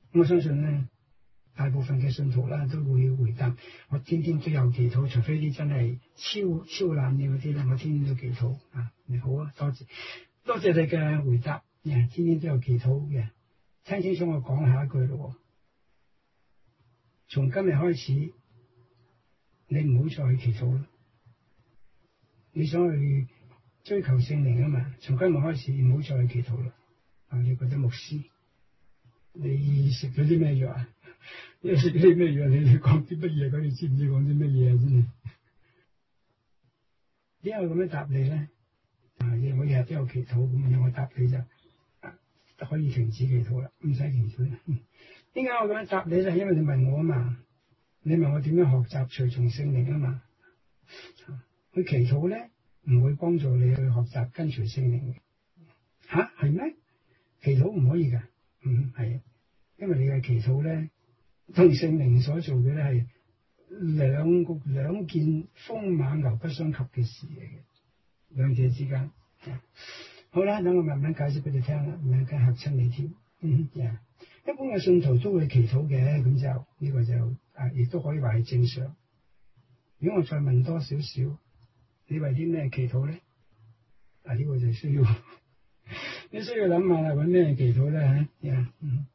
我相信咧，大部分嘅信徒啦都會回答，我天天都有祈禱，除非啲真係超懶嘅嗰啲咧，我天天都祈禱啊。你好啊，多謝你嘅回答，天天都有祈禱嘅。聽清楚我講下一句咯，從今日開始，你唔好再去祈禱啦。你想去追求聖靈啊嘛，從今日開始唔好再去祈禱啦。你覺得牧師，你食咗啲咩藥啊？你食咗啲咩藥？你講啲乜嘢？咁你知唔知講啲乜嘢啊？真係點解我咁樣答你咧？我日日都有祈禱，咁我答你就可以停止祈禱啦，唔使祈禱啦。點解我咁樣答你咧？因為你問我啊嘛，你問我點樣學習隨從聖靈啊嘛。去祈禱咧，唔會幫助你去學習跟隨聖靈嘅。吓，係咩？祈禱唔可以噶？係啊，因為你嘅祈禱咧，同聖靈所做嘅咧係兩件風馬牛不相及嘅事嚟嘅，兩者之間。好啦，等我慢慢解釋俾你聽啦，唔係梗嚇親你添。一般嘅信徒都會祈禱嘅，咁就呢個就亦都可以話係正常。如果我再問多少少，你為啲咩祈禱咧？呢個就需要你需要諗下啦，揾咩祈禱咧嚇？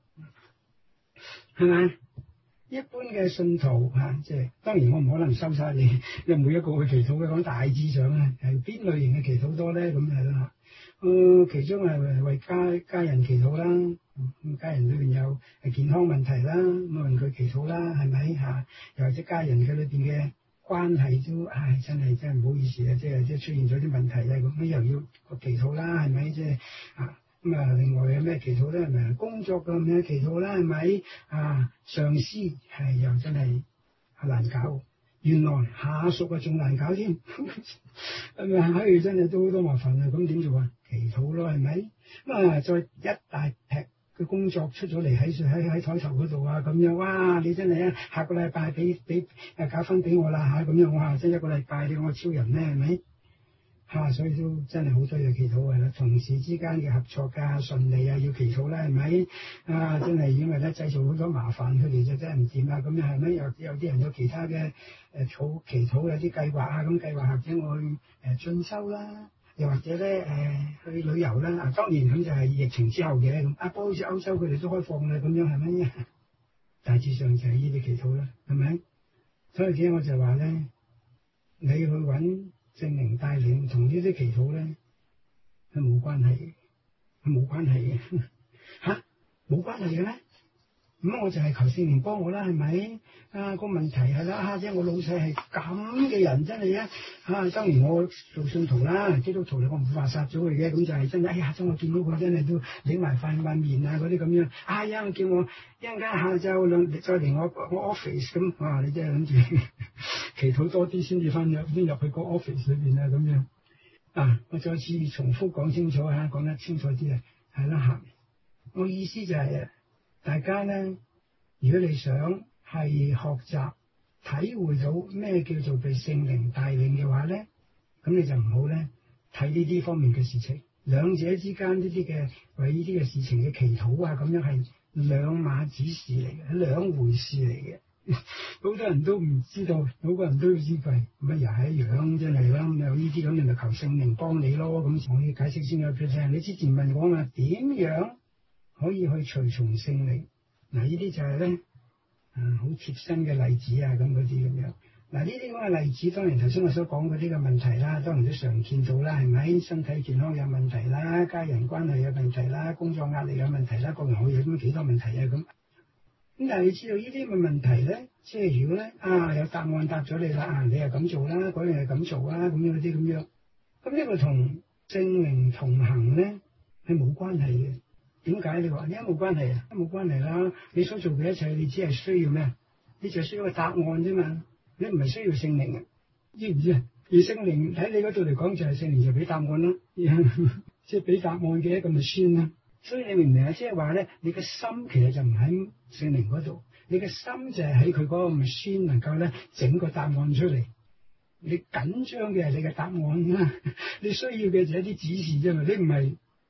係咪？一般嘅信徒即係當然我唔可能收晒你每一個去祈禱嘅，講大致上咧係邊類型嘅祈禱多咧？咁係啦。其中係為家人祈禱啦，家人裏邊有健康問題啦，咁問佢祈禱啦，係咪嚇？又或者家人嘅裏邊嘅關係都真係唔好意思啊，即係出現咗啲問題啊，咁又要個祈禱啦，係咪？即係咁啊，另外有咩祈禱咧？係咪工作咁樣祈禱啦？係咪上司又真係難搞，原來下屬仲難搞添，係咪？真係都好多麻煩啊！咁點做啊？祈禱咯，係咪？咁再一大劈嘅工作出咗嚟喺台頭嗰度啊，咁樣哇！你真係下個禮拜俾搞分俾我啦咁樣哇！真一個禮拜你我超人咧，係咪？所以都真係好多嘢祈禱嘅啦，同事之間嘅合作順利要祈禱啦，係咪？真係因為咧製造好多麻煩，佢哋就真係唔掂啦，咁樣係咪？有啲人有其他嘅祈禱有啲計劃咁計劃，或者我去進修啦，又或者咧去旅遊啦。當然咁就係疫情之後嘅咁。不過好似歐洲佢哋都開放啦，咁樣係咪？大致上就係呢啲祈禱啦，係咪？所以點解我就話咧，你去揾聖靈帶領同呢啲祈禱咧，係冇關係嘅，冇關係嘅。冇關係嘅咩？咁我就係求聖靈幫我啦，係咪？個問題係啦，即係我老細係咁嘅人，真係當然我做信徒啦，基督徒嚟，我唔會話殺咗佢嘅，咁就係真係，當我見到佢真係都擰埋塊面嗰啲咁樣。叫我一陣間下晝再嚟我 office 咁，你真係諗住祈禱多啲先至先入去個 office 裏邊咁樣。我再次重複講清楚講得清楚啲係啦。我意思就係大家咧，如果你想係學習體會到咩叫做被聖靈帶領嘅話咧，咁你就唔好咧睇呢啲方面嘅事情，兩者之間呢啲嘅為呢啲嘅事情嘅祈禱咁樣係兩碼子事嚟嘅，兩回事嚟嘅。好多人都唔知道，好多人都要知佢乜又係一樣，真係啦。咁有呢啲咁，你咪求聖靈幫你咯。咁我要解釋先有俾你聽。你之前問我點樣可以去隨從聖靈？呢啲就係咧好貼身嘅例子咁嗰啲咁樣。呢啲咁嘅例子，當然頭先我所講嗰啲嘅問題啦，當然都常見到啦，係咪？身體健康有問題啦，家人關係有問題啦，工作壓力有問題啦，各樣好嘢咁幾多問題咁。但係你知道呢啲嘅問題咧，即係如果咧有答案答咗你啦，你係咁做啦，嗰樣係咁做啦，咁樣嗰啲咁樣，咁呢個同聖靈同行咧係冇關係嘅。點解你話點解冇關係啊？冇關係啦，你所做嘅一切，你只係需要咩？你就需要個答案啫嘛，你唔係需要聖靈啊，知唔知啊？而聖靈喺你嗰度嚟講就係聖靈就俾答案啦，即係俾答案嘅一個machine啦。所以你明唔明啊？即係話咧，你嘅心其實就唔喺聖靈嗰度，你嘅心就係喺佢嗰個 machine 能夠咧整個答案出嚟。你緊張嘅係你嘅答案啦，你需要嘅就係一啲指示啫嘛。你唔係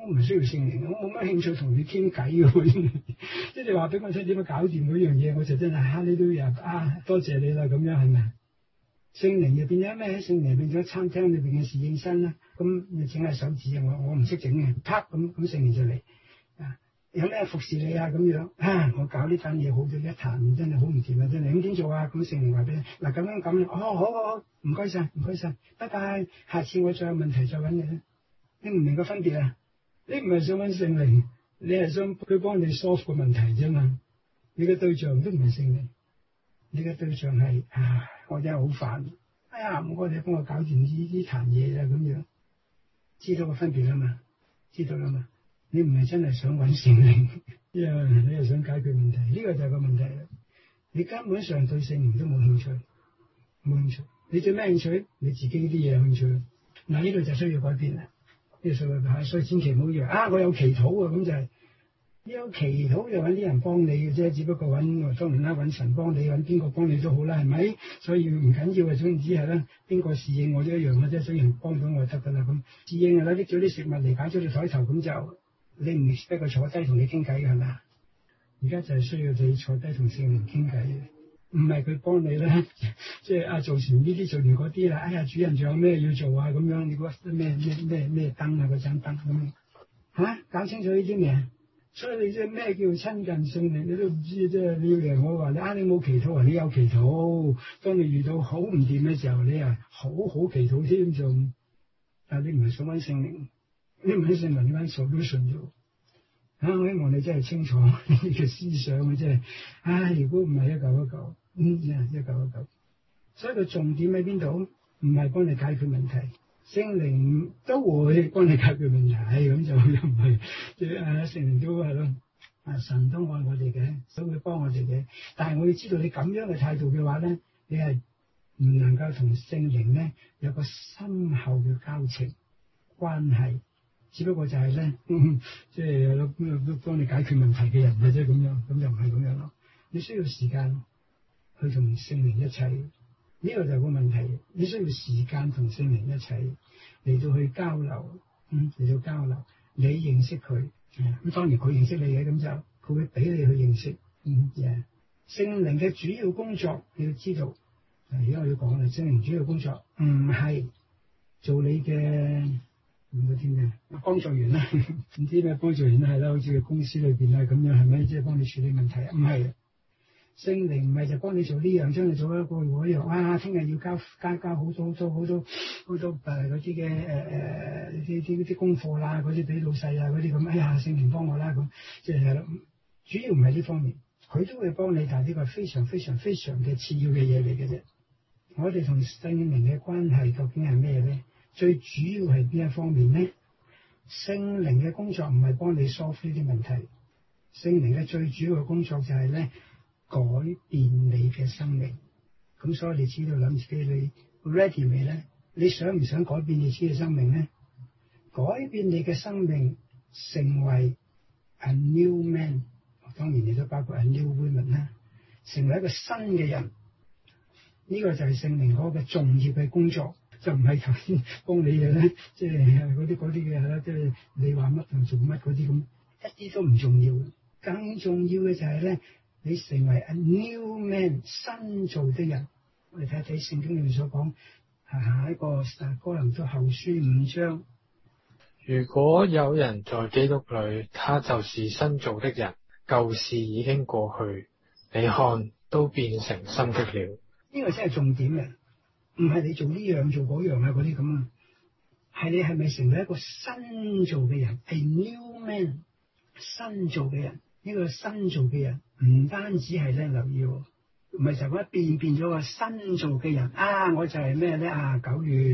我唔需要聖靈，我冇乜興趣同你傾偈嘅，即係你話俾我聽點樣搞掂嗰樣嘢，我就真係哈利路亞啊，多謝你啦，咁樣係咪？聖靈入邊有咩？聖靈變咗餐廳裏邊嘅侍應生啦，咁你整下手指啊，我唔識整嘅，啪咁聖靈就嚟啊，有咩服侍你啊咁樣啊，我搞呢單嘢好咗一壇，真係好唔掂啊，真係咁點做啊？咁聖靈話俾你嗱咁樣咁，好，唔該晒，拜拜，下次我再有問題再揾你啦。你唔明個分別啊？你唔係想揾聖靈，你係想佢幫你 solve 個問題啫嘛。你嘅對象都唔係聖靈，你嘅對象係我真係好煩，哎呀唔該你幫我搞掂呢壇嘢啦咁樣，知道個分別啦嘛？知道啦嘛？你唔係真係想揾聖靈，你係想解決問題，呢個就係個問題啦。你根本上對聖靈都冇興趣，你對咩興趣？你自己啲嘢有興趣。嗱呢度就需要改變啦。所以千祈唔好以為我有祈禱啊，咁就係你有祈禱就揾啲人幫你嘅啫，只不過當然啦，揾神幫你，揾邊個幫你都好啦，係咪？所以唔緊要嘅，總之係啦，邊個侍應我都一樣嘅啫，所以人幫到我就得㗎啦。咁侍應啊，拎咗啲食物嚟擺咗你台頭，咁就你唔 expect 佢坐低同你傾偈嘅係咪？而家就係需要你坐低同聖靈傾偈嘅。唔係佢幫你咧，即係做完呢啲做完嗰啲啦。哎呀，主人仲有咩要做啊？咁樣你覺得咩燈啊？嗰盞燈咁搞清楚呢啲未？所以你即係咩叫親近聖靈，你都唔知。即係你要人我話你冇祈禱啊？你有祈禱。當你遇到好唔掂嘅時候，你啊好祈禱添仲。但係你唔係想揾聖靈，你唔係聖靈，你揾 solution 啫。我希望你真係清楚你嘅思想嘅啫。如果唔係一嚿。一嚿，所以個重點喺邊度？唔係幫你解決問題，聖靈都會幫你解決問題，咁就又唔係，聖靈都係咯，神都愛我哋嘅，都會幫我哋嘅。但係我要知道你咁樣嘅態度嘅話咧，你係唔能夠同聖靈咧有個深厚嘅交情關係，只不過就係咧，即係都幫你解決問題嘅人嘅啫，咁樣，咁就唔係咁樣咯。你需要時間去同聖靈一齊，呢個就係個問題。你需要時間同聖靈一齊嚟到去交流，嚟到交流，你認識佢，咁當然佢認識你嘅，咁就佢會俾你去認識。聖靈嘅主要工作你要知道，而家我要講啦，聖靈主要工作唔係做你嘅嗰啲咩幫助員啦，唔知咩幫助員係啦，好似公司裏邊啊咁樣，係咪即係幫你處理問題啊？唔係。聖靈唔係就幫你做呢樣，將你做一個嗰樣。聽日要交好多嗰啲嘅啲功課啦，嗰啲俾老細啊嗰啲咁。哎呀，聖靈幫我啦咁，即係主要唔係呢方面，佢都會幫你，但係呢個係非常非常非常嘅次要嘅嘢嚟嘅啫。我哋同聖靈嘅關係究竟係咩咧？最主要係邊一方面咧？聖靈嘅工作唔係幫你 solve 呢啲問題，聖靈嘅最主要嘅工作就係咧，改變你嘅生命。咁所以你知道諗自己你 ready 未咧？你想唔想改變你自己嘅生命咧？改變你嘅生命成為 a new man， 當然亦都包括 a new woman 啦，成為一個新嘅人。呢個就係聖靈嗰個重要嘅工作，就唔係頭先幫你嘅咧，即係嗰啲嘅係啦，即係你話乜同做乜嗰啲咁，一啲都唔重要。更重要嘅就係咧，你成為 a new man， 新造的人。我哋睇睇聖經裏面所講，下一個哥林多後書5章。 如果有人在基督裏，他就是新造的人，舊事已經過去，你看都變成新的了。 呢個真係重點嘅，唔係你做呢樣做嗰樣啊嗰啲咁啊，係你係咪成為一個新造嘅人 ，a new man， 新造嘅人。呢個新造嘅人唔單止係咧留意，唔係就咁變咗個新造嘅人我就係咩咧9月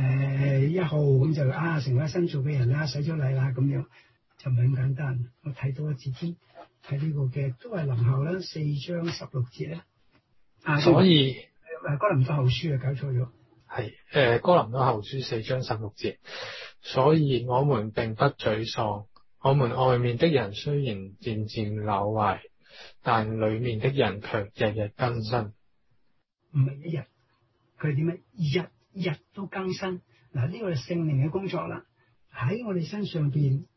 1號咁就成為新造嘅人啦，洗咗禮啦咁樣，就唔係咁簡單。我睇到一節添，睇呢個嘅都係林後啦4章16節咧。 所以哥林多後書搞錯咗， 係哥林多後書4章16節。所以我們並不沮喪，我們外面的人雖然漸漸朽壞，但裏面的人卻日日更新。 唔係一日，佢係點樣？日日都更新。嗱，呢個係聖靈嘅工作啦，喺我哋身上邊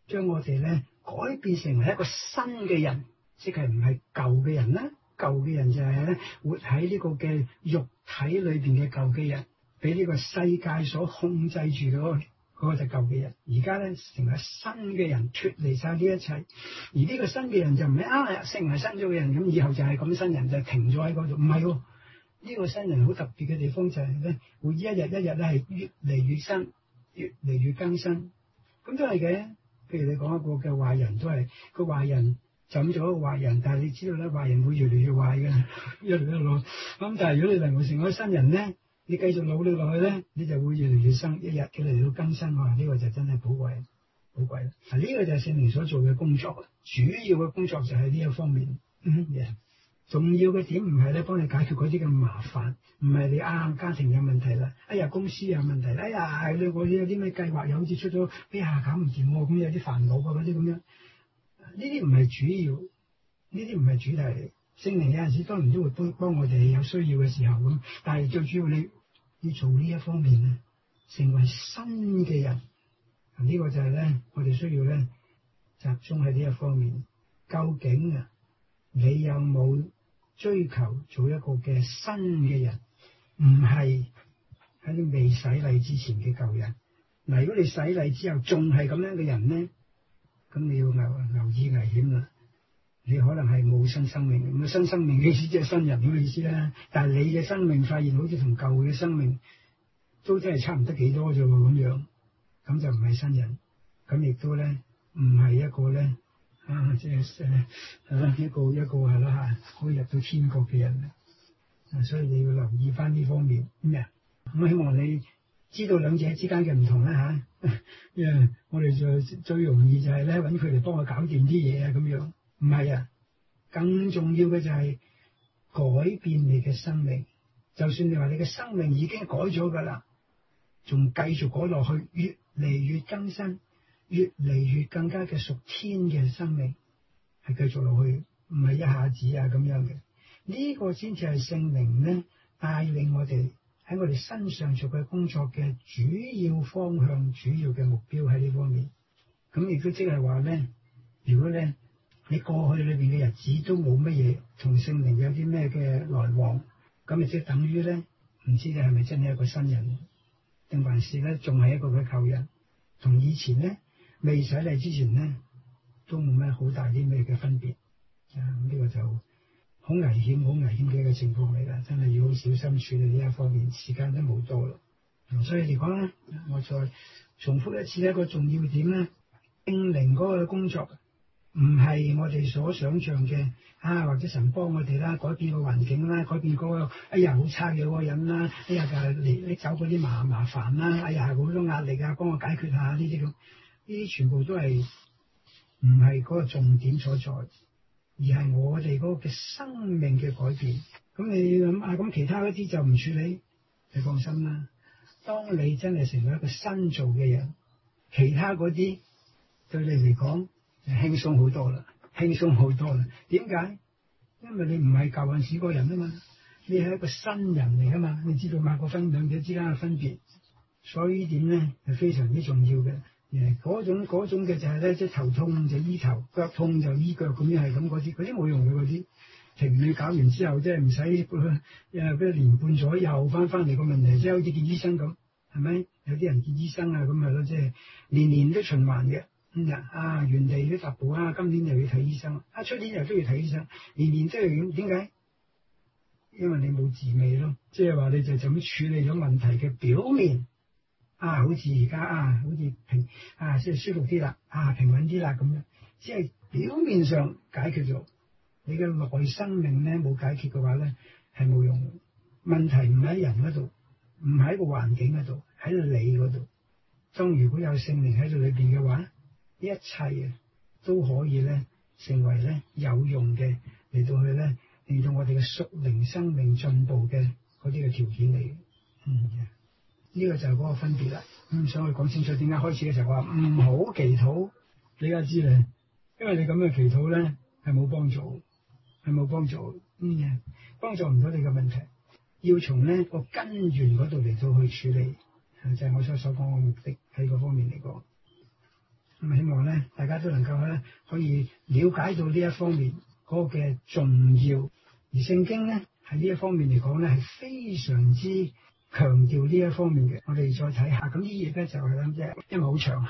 將我哋咧改變成為一個新嘅人，即係唔係舊嘅人啦。舊嘅人就係咧活喺呢個嘅肉體裏邊嘅舊嘅人，俾呢個世界所控制住嗰個就舊嘅人。而家咧成為新嘅人，脫離晒呢一切。而呢個新嘅人就唔係成為新咗嘅人，咁以後就係咁新人就停咗喺嗰度。唔係喎，呢個新人好特別嘅地方就係咧，會一日一日咧係越嚟越新，越嚟越更新。咁都係嘅。譬如你講一個嘅壞人，都係個壞人就咁做一個壞人，但係你知道咧，壞人會越嚟越壞嘅，一路一路。咁但係如果你能夠成為新人咧，你繼續努力落去咧，你就會越嚟越新，一日嘅嚟到更新。哇！呢個就真係寶貴，寶貴啦。嗱，呢個就係聖靈所做嘅工作，主要嘅工作就係呢一方面。重要嘅點唔係咧幫你解決嗰啲咁麻煩，唔係你家庭有問題啦，公司有問題，我有啲咩計劃又好似出咗，搞唔掂喎，咁有啲煩惱啊嗰啲咁樣，呢啲唔係主要，呢啲唔係主題。聖靈有陣時當然都會幫我哋有需要嘅時候咁，但係最主要你要做呢一方面啊，成為新嘅人，呢個就係咧我哋需要咧集中喺呢一方面。究竟你有冇追求做一個嘅新嘅人？唔係喺你未洗禮之前嘅舊人。嗱，如果你洗禮之後仲係咁樣嘅人咧，咁你要留意危險啦。你可能係冇新生命，咁新生命嘅意思即係新人嘅意思啦。但係你嘅生命發現好似同舊嘅生命都真係差唔得幾多啫喎，咁樣咁就唔係新人，咁亦都咧唔係一個咧。即係一個係啦可以入到天國嘅人所以你要留意翻呢方面咩？咁希望你知道兩者之間嘅唔同啦因為我哋就最容易就係咧揾佢哋幫我搞掂啲嘢咁樣，唔係啊，更重要嘅就係改變你嘅生命。就算你話你嘅生命已經改咗噶啦，仲繼續改落去，越嚟越更新。越嚟越更加嘅屬天嘅生命係繼續落去，唔係一下子咁樣嘅。呢個先至係聖靈咧帶領我哋喺我哋身上做嘅工作嘅主要方向、主要嘅目標喺呢方面。咁亦都即係話咧，如果咧你過去裏邊嘅日子都冇乜嘢同聖靈有啲咩嘅來往，咁即係等於咧唔知你係咪真係一個新人，定還是咧仲係一個嘅舊人，同以前咧未洗禮之前咧，都冇咩好大啲咩嘅分別。呢個就好危險嘅一個情況嚟㗎，真係要好小心處理呢一方面。時間都冇多啦，所以嚟講咧，我再重複一次一個重要點咧，聖靈嗰個工作唔係我哋所想象嘅或者神幫我哋啦，改變個環境啦，改變嗰個好差嘅嗰個人啦，就係拎走嗰啲麻煩啦，好多壓力幫我解決下呢啲咁。呢啲全部都係唔係嗰個重點所在，而係我哋嗰個嘅生命嘅改變。咁你諗咁其他嗰啲就唔處理，你放心啦。當你真係成為一個新造嘅人，其他嗰啲對你嚟講就輕鬆好多啦，輕鬆好多啦。點解？因為你唔係舊陣時嗰個人啊嘛，你係一個新人嚟啊嘛。你知道兩者之間嘅分別，所以呢點咧係非常之重要嘅。嗰種嘅就係咧，即係頭痛就醫頭，腳痛就醫腳，咁樣係咁嗰啲冇用嘅嗰啲。停你搞完之後，即係唔使俾年半左右翻嚟個問題，即係好似見醫生咁，係咪？有啲人見醫生咁係咯，即係年年都循環嘅。原地都踏步今年又要睇醫生，出年又都要睇醫生，年年都要咁。點解？因為你冇自味咯，即係話你就咁處理咗問題嘅表面。好似而家好似平即係舒服啲啦，平穩啲啦咁樣，只係表面上解決咗，你嘅內生命咧冇解決嘅話咧係冇用嘅。問題唔喺人嗰度，唔喺個環境嗰度，喺你嗰度。當如果有聖靈喺度裏邊嘅話，呢一切都可以咧成為咧有用嘅嚟到去咧令到我哋嘅屬靈生命進步嘅嗰啲嘅條件嚟嘅。呢個就係嗰個分別啦。想去講清楚點解開始嘅時候話唔好祈禱，你而家知咧，因為你咁嘅祈禱咧係冇幫助，幫助唔到你嘅問題。要從呢個根源嗰度嚟到去處理，就係我所講嘅目的喺嗰方面嚟講。 咁希望咧大家都能夠咧可以了解到呢一方面嗰個嘅重要，而聖經咧喺呢一方面嚟講咧係非常之強調呢一方面嘅。我哋再睇下，咁呢頁咧就係咁啫，因為好長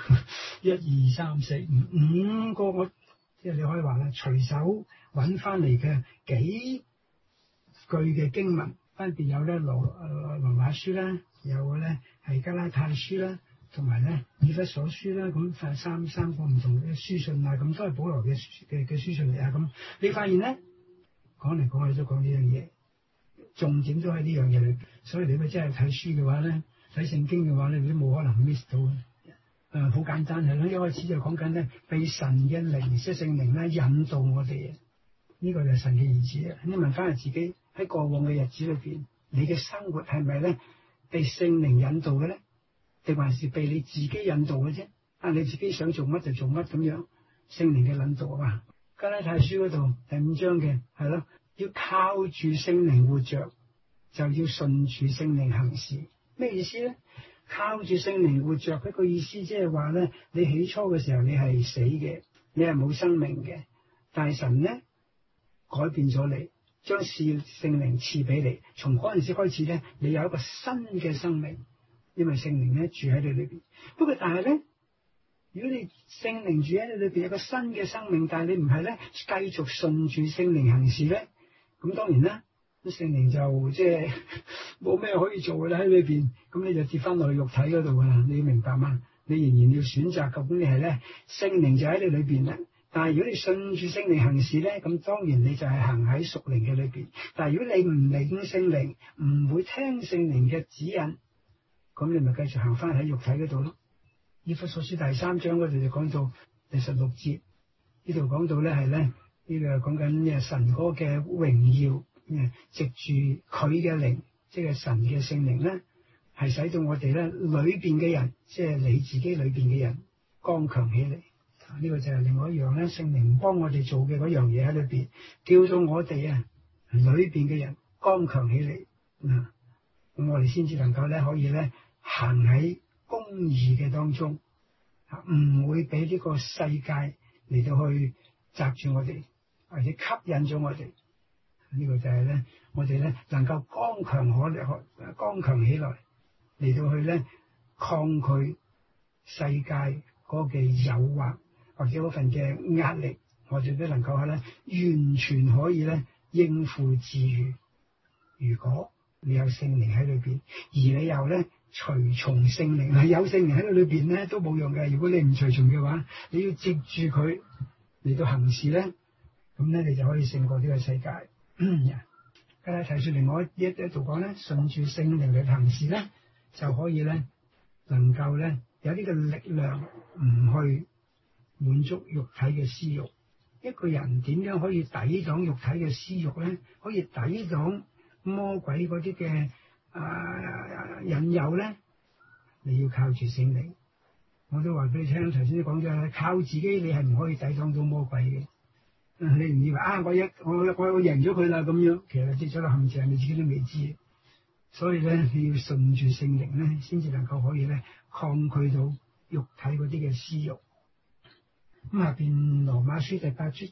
，1、2、3、4、5個我即係你可以話咧隨手揾翻嚟嘅幾句嘅經文，分別有咧羅馬書啦，有咧係加拉太書啦，同埋咧以弗所書啦，咁三個唔同嘅書信啊，咁都係保羅嘅書信嚟啊。咁你發現咧講嚟講去都講呢樣嘢，重點都喺呢樣嘢裏邊。所以你如果真係睇書嘅話咧，睇聖經嘅話咧，你都冇可能 miss 到嘅。好簡單係咯，一開始就講緊咧被神嘅靈即聖靈咧引導我哋，呢個就係神嘅意志啊。你問翻下自己喺過往嘅日子裏邊，你嘅生活係咪咧被聖靈引導嘅咧？定還是被你自己引導嘅啫？你自己想做乜就做乜咁樣，聖靈嘅引導啊！加拉太書嗰度第5章嘅係咯，要靠住聖靈活着，就要順住聖靈行事。咩意思咧？靠住聖靈活着，佢個意思即係話咧，你起初嘅時候你係死嘅，你係冇生命嘅，但係神咧改變咗你，將聖靈賜俾你，從嗰陣時開始咧，你有一個新嘅生命。因為聖靈咧住喺你裏邊，不過但係咧，如果你聖靈住喺你裏邊有個新嘅生命，但係你唔係咧繼續順住聖靈行事咧，咁當然啦，聖靈就即係冇咩可以做嘅啦喺裏邊，咁你就跌翻落去肉體嗰度噶啦，你要明白嗎？你仍然要選擇，究竟你係咧聖靈就喺你裏邊啦，但係如果你順住聖靈行事咧，咁當然你就係行喺屬靈嘅裏邊，但係如果你唔理聖靈，唔會聽聖靈嘅指引。咁你咪繼續行翻喺肉體嗰度咯。以弗所書第3章嗰度就講到第16節，呢度講到咧係咧呢個講緊神嗰嘅榮耀，藉住佢嘅靈，即係神嘅聖靈咧，係使到我哋咧裏邊嘅人，即係你自己裏邊嘅人剛強起嚟。呢個就係另外一樣咧，聖靈幫我哋做嘅嗰樣嘢喺裏邊，叫到我哋裏邊嘅人剛強起嚟。咁我哋先至能夠咧可以咧行喺公義嘅當中，唔會俾呢個世界嚟到去擲住我哋，或者吸引咗我哋。呢個就係咧我哋咧能夠剛強起來，嚟到去咧抗拒世界嗰嘅誘惑或者嗰份嘅壓力，我哋都能夠係咧完全可以咧應付自如。如果你有聖靈喺裏邊，而你又咧隨從聖靈，有聖靈喺裏邊咧都冇用嘅。如果你唔隨從嘅話，你要接住佢嚟到行事咧，咁咧你就可以勝過呢個世界。加拉太書另外一度講咧，順住聖靈嚟行事咧，就可以咧能夠咧有呢個力量唔去滿足肉體嘅私欲。一個人點樣可以抵擋肉體嘅私欲咧？可以抵擋魔鬼嗰啲嘅引誘咧，你要靠住聖靈。我都話俾你聽，頭先都講咗，靠自己你係唔可以抵擋到魔鬼嘅。你唔以為我贏咗佢啦咁樣，其實跌咗落陷阱，你自己都未知。所以咧，你要順住聖靈咧，先至能夠可以咧抗拒到肉體嗰啲嘅私欲。咁下邊羅馬書第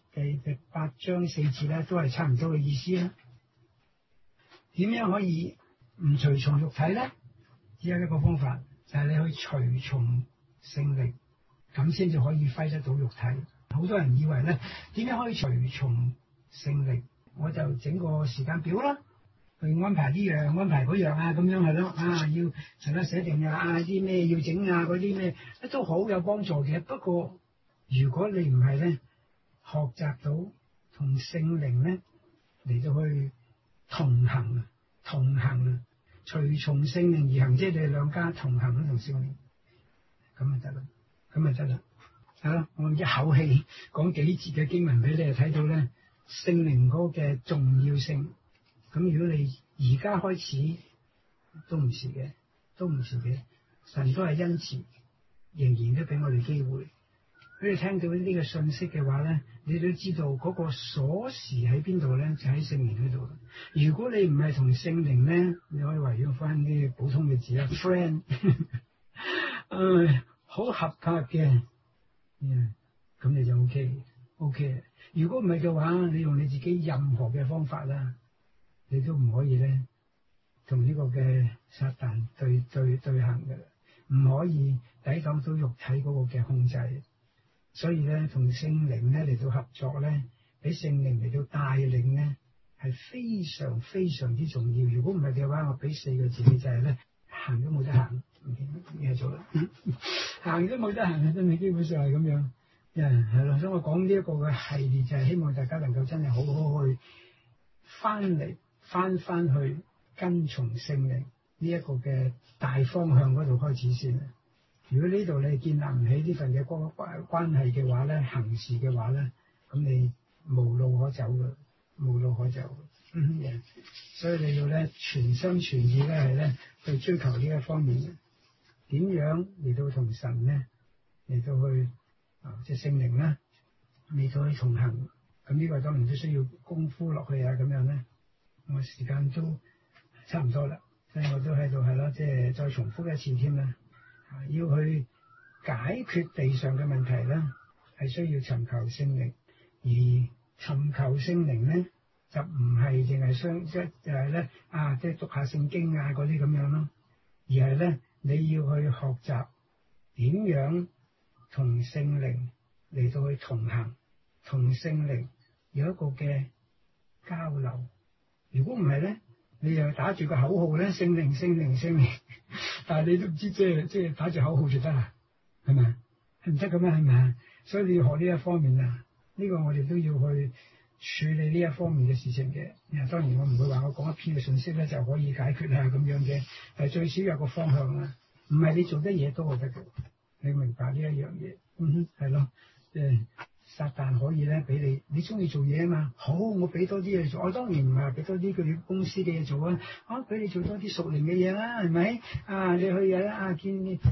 8章4節咧，都係差唔多嘅意思啦。點樣可以唔隨從肉體咧？只有一個方法，就係你去隨從聖靈，咁先至可以揮得到肉體。好多人以為咧，點樣可以隨從聖靈？我就整個時間表啦，去安排呢樣安排嗰樣咁樣係咯。要成日寫定啲咩要整嗰啲咩都好有幫助嘅。不過如果你唔係咧學習到同聖靈咧嚟到去同行，隨從聖靈而行，即係你哋兩家同行同聖靈，咁就得啦。係咯，我一口氣講幾節嘅經文俾你，就睇到咧聖靈嗰嘅重要性。咁如果你而家開始都唔遲嘅，神都係恩慈，仍然都俾我哋機會。俾你聽到呢個信息嘅話咧，你都知道嗰個鎖匙喺邊度咧，就喺聖靈嗰度。如果你唔係同聖靈咧，你可以話用翻啲普通嘅字啦，friend，好合拍嘅， 咁你就 OK。如果唔係嘅話，你用你自己任何嘅方法啦，你都唔可以咧同呢個嘅撒旦對行嘅，唔可以抵擋到肉體嗰個嘅控制。所以咧，同聖靈咧嚟到合作咧，俾聖靈嚟到帶領咧，係非常非常之重要。如果唔係嘅話，我俾4個字你就係咧，行都冇得行，唔記做啦，行都冇得行，真係基本上係咁樣。係咯，所以我講呢一個嘅系列就係希望大家能夠真係好好去翻去跟從聖靈呢一個嘅大方向嗰度開始先。如果呢度你建立唔起呢份嘅關係嘅話咧，行事嘅話咧，咁你無路可走嘅，無路可走。所以你要咧全心全意咧係咧去追求呢一方面嘅，點樣嚟到同神咧嚟到去即係聖靈啦嚟到去同行。咁呢個當然都需要功夫落去啊，咁樣咧。我時間都差唔多啦，所以我都喺度係咯，即係再重複一次添啦。要去解決地上嘅問題咧，係需要尋求聖靈，而尋求聖靈咧就唔係淨係即係咧即係讀下聖經啊嗰啲咁樣咯，而係咧你要去學習點樣同聖靈嚟到去同行，同聖靈有一個嘅交流。如果唔係咧，你又打住個口號咧，聖靈聖靈聖靈，但係你都唔知即係打住口號就得啦，係咪？係唔得咁啊，係咪？所以你要學呢一方面啊，呢個我哋都要去處理呢一方面嘅事情嘅。當然我唔會話我講一篇嘅信息咧就可以解決啊咁樣嘅，但係最少有個方向啦，唔係你做得嘢多就得嘅，你明白呢一樣嘢？係咯，撒旦可以咧俾你中意做嘢啊嘛，好，我俾多啲嘢做，我當然唔係話俾多啲佢哋公司嘅嘢做啊，俾你做多啲屬靈嘅嘢啦，係咪？你去見去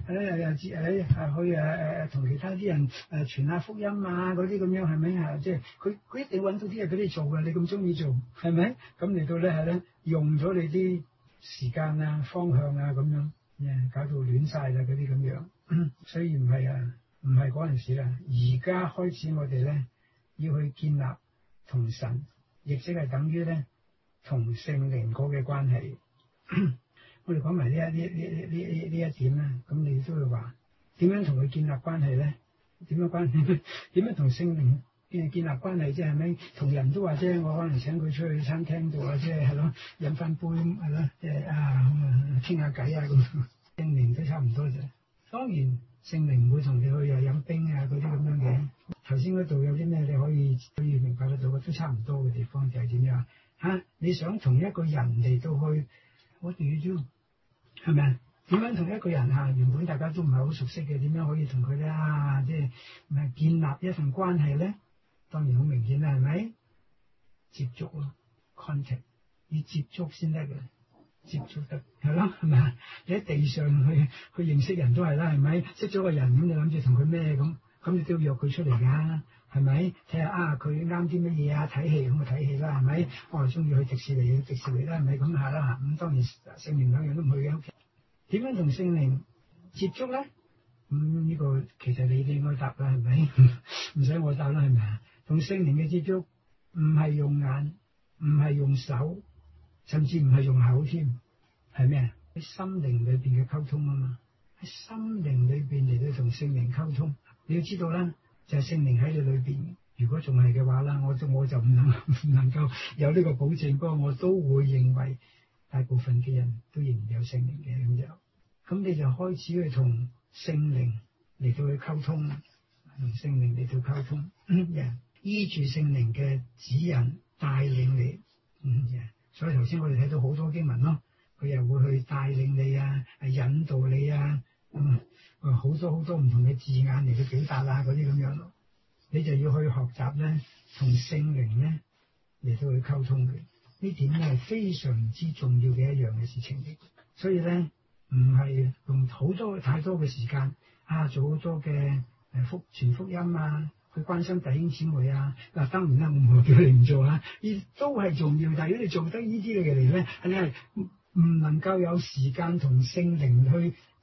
同其他啲人傳下福音啊嗰啲咁樣係咪？即係佢一定揾到啲嘢俾你做㗎，你咁中意做係咪？咁嚟到咧係咧用咗你啲時間啊方向啊咁樣，搞到亂晒啦嗰啲咁樣，所以唔係嗰陣時啦，而家開始我哋咧要去建立同神，亦即係等於咧同聖靈嗰嘅關係。我哋講埋呢一點啦，咁你都會話點樣同佢建立關係咧？點樣同聖靈建立關係啫？係咪？同人都話啫，我可能請佢出去餐廳度啊，即係咯，飲翻杯係咯，即係傾下偈啊咁。聖靈都差唔多啫，當然。聖靈唔會同你去飲冰啊嗰啲咁樣嘅。頭先嗰度有啲咩你可以明白得到嘅，都差唔多嘅地方就係點樣你想同一個人嚟到去 what do you do 係咪啊？點樣同一個人原本大家都唔係好熟悉嘅，點樣可以同佢咧即係唔係建立一份關係咧？當然好明顯啦，係咪？接觸咯 ，contact 要接觸先得嘅。接觸得係咯，係咪啊？你喺地上去認識人都係啦，係咪？識咗個人咁，你諗住同佢咩咁？咁你都要約佢出嚟㗎，係咪？睇下佢啱啲乜嘢啊？睇戲咁咪睇戲啦，係咪？我係中意去迪士尼啦，係咪？咁係啦嚇。咁當然聖靈兩樣都唔去嘅。OK。點樣同聖靈接觸咧？呢個其實你哋應該答啦，係咪？唔使我答啦，係咪啊？同聖靈嘅接觸唔係用眼，唔係用手。甚至唔係用口添，係咩啊？喺心靈裏邊嘅溝通啊嘛，喺心靈裏邊嚟到同聖靈溝通。你要知道啦，就係聖靈喺你裏邊。如果仲係嘅話啦，我就唔能夠有呢個保證。不過我都會認為大部分嘅人都仍然有聖靈嘅咁就，咁你就開始去同聖靈嚟到去溝通，同聖靈嚟到溝通，依住聖靈嘅指引帶領你，所以頭先我哋睇到好多經文咯，佢又會去帶領你引導你好多好多唔同嘅字眼嚟去表達嗰啲咁樣咯。你就要去學習咧，同聖靈咧嚟到去溝通嘅。呢點咧係非常之重要嘅一樣嘅事情嚟。所以咧唔係用太多嘅時間做好多嘅傳福音去關心弟兄姊妹嗱，當然啦，我唔係叫你唔做呢都係重要。但係如果你做得呢啲嘅嘢嚟咧，你係唔能夠有時間同聖靈去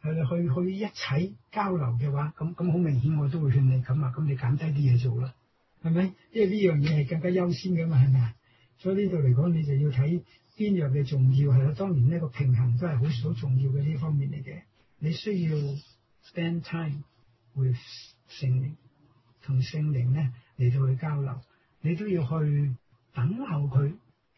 係啦，去一齊交流嘅話，咁好明顯我都會勸你咁啊，咁你減低啲嘢做啦，係咪？因為呢樣嘢係更加優先嘅嘛，係咪啊？所以呢度嚟講，你就要睇邊樣嘅重要係啦。當然呢個平衡都係好重要嘅呢方面嚟嘅。你需要 spend time with 聖靈，同聖靈咧嚟到去交流，你都要去等候佢，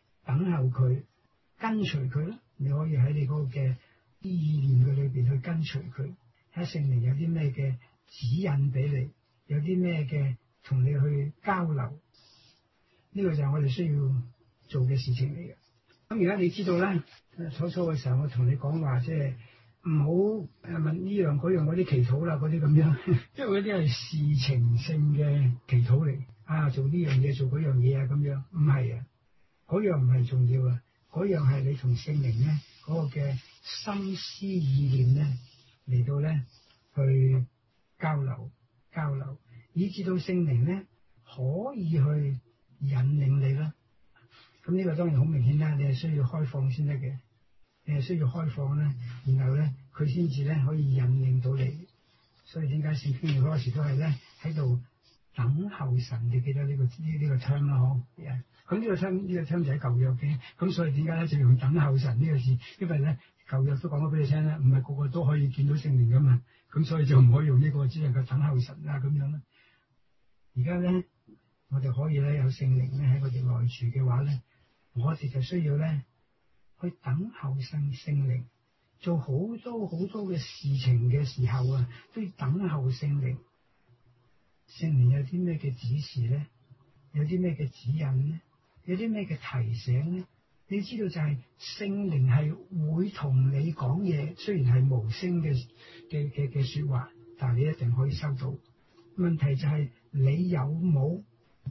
跟隨佢啦。你可以喺你嗰個嘅意念嘅裏邊去跟隨佢，睇聖靈有啲咩嘅指引俾你，有啲咩嘅同你去交流。呢個就係我哋需要做嘅事情嚟嘅。咁而家你知道啦，初嘅時候我同你講話，即係唔好問呢樣嗰樣嗰啲祈禱啦，嗰啲咁樣，因為嗰啲係事情性嘅祈禱嚟。啊，做呢樣嘢，做嗰樣嘢啊，咁樣唔係啊，嗰樣唔係重要啊，嗰樣係你同聖靈咧嗰個嘅心思意念咧嚟到咧去交流，以至到聖靈咧可以去引領你啦。咁呢個當然好明顯啦，你係需要開放先得嘅，你係需要開放咧，然後咧佢先至咧可以引領到你。所以點解聖經好多時都係咧喺度等候神？你記得呢個 term 啦，嗬？咁呢個 term 就喺舊約嘅，咁所以點解咧就用等候神呢個字？因為咧舊約都講咗俾你聽咧，唔係個個都可以見到聖靈噶嘛，咁所以就唔可以用呢個，只能夠等候神啊咁樣啦。而家咧我哋可以咧有聖靈咧喺我哋內住嘅話咧，我哋就需要咧去等候聖靈，做好多嘅事情嘅時候啊，都要等候聖靈。聖靈有啲咩嘅指示咧？有啲咩嘅指引咧？有啲咩嘅提醒咧？你知道就係聖靈係會同你講嘢，雖然係無聲嘅說話，但係你一定可以收到。問題就係你有冇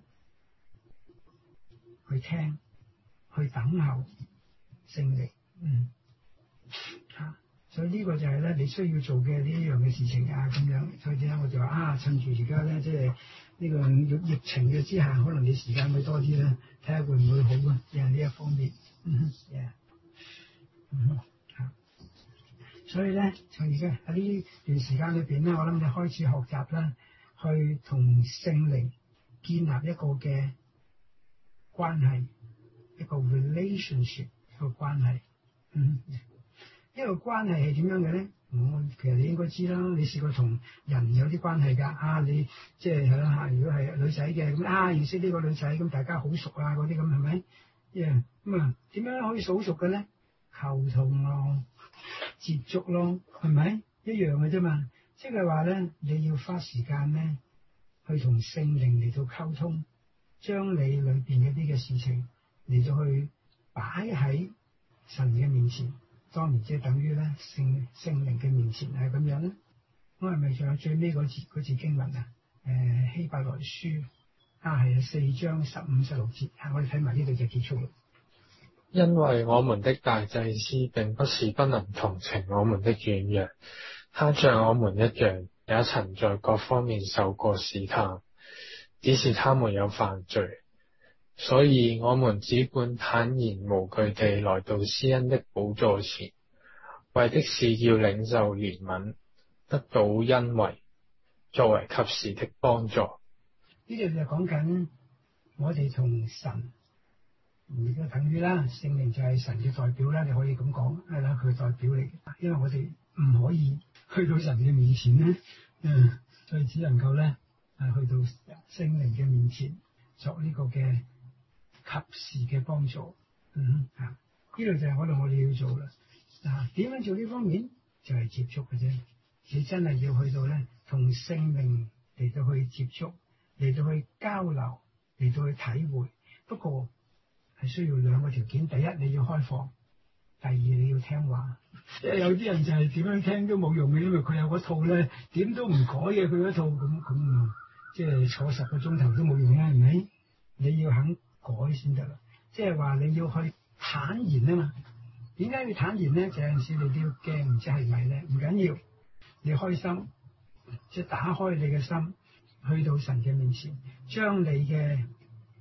去聽，去等候聖靈？所以呢個就係咧你需要做嘅呢一樣嘅事情啊，咁樣。所以點解我就話趁住而家咧，即係呢個疫情嘅之下，可能你時間會多啲咧，睇下會唔會好啊？呢一方面，所以咧，就而家喺呢段時間裏邊咧，我諗你開始學習啦，去同聖靈建立一個嘅關係，一個 relationship 一個關係。呢個關係係點樣嘅咧？其實你應該知啦，你試過同人有啲關係㗎。你即係啦，如果係女仔嘅咁認識呢個女仔，咁大家好熟啊，嗰啲咁係咪？咁啊，點樣可以數熟嘅咧？溝通咯，接觸咯，係咪一樣嘅啫嘛？即係話咧，你要花時間咧去同聖靈嚟到溝通，將你裏邊一啲嘅事情嚟到去擺喺神嘅面前。當然即係等於咧聖靈嘅面前係咁樣咧。我係咪仲有最尾嗰字經文啊？希伯來書係4章15、16節，我哋睇埋呢度就結束啦。 因為我們的大祭司並不是不能同情我們的軟弱，他像我們一樣，也曾在各方面受過試探，只是他沒有犯罪。所以我們只管坦然無懼地來到施恩的寶座前，為的是要領受憐憫，得到恩惠，作為及時的幫助。 呢度就講緊我哋同神，而家等於啦，聖靈就係神嘅代表啦，你可以咁講，係啦，佢代表嚟嘅。因為我哋唔可以去到神嘅面前咧，所以只能夠咧去到聖靈嘅面前作呢個嘅及時嘅幫助。呢度就係我哋要做啦。點樣做呢方面？就係接觸嘅啫。你真係要去到咧，同聖靈嚟到去接觸，嚟到去交流，嚟到去體會。不過係需要兩個條件：第一，你要開放；第二，你要聽話。有啲人就係點樣聽都冇用嘅，因為佢有嗰套咧，點都唔改嘅，佢嗰套咁即係坐10個鐘頭都冇用啦，係咪？你要肯改先得啦。即係話你要去坦然啊嘛。點解要坦然咧？就有陣時你都要驚，唔知係咪咧？唔緊要，你開心，即係打開你嘅心，去到神嘅面前，將你嘅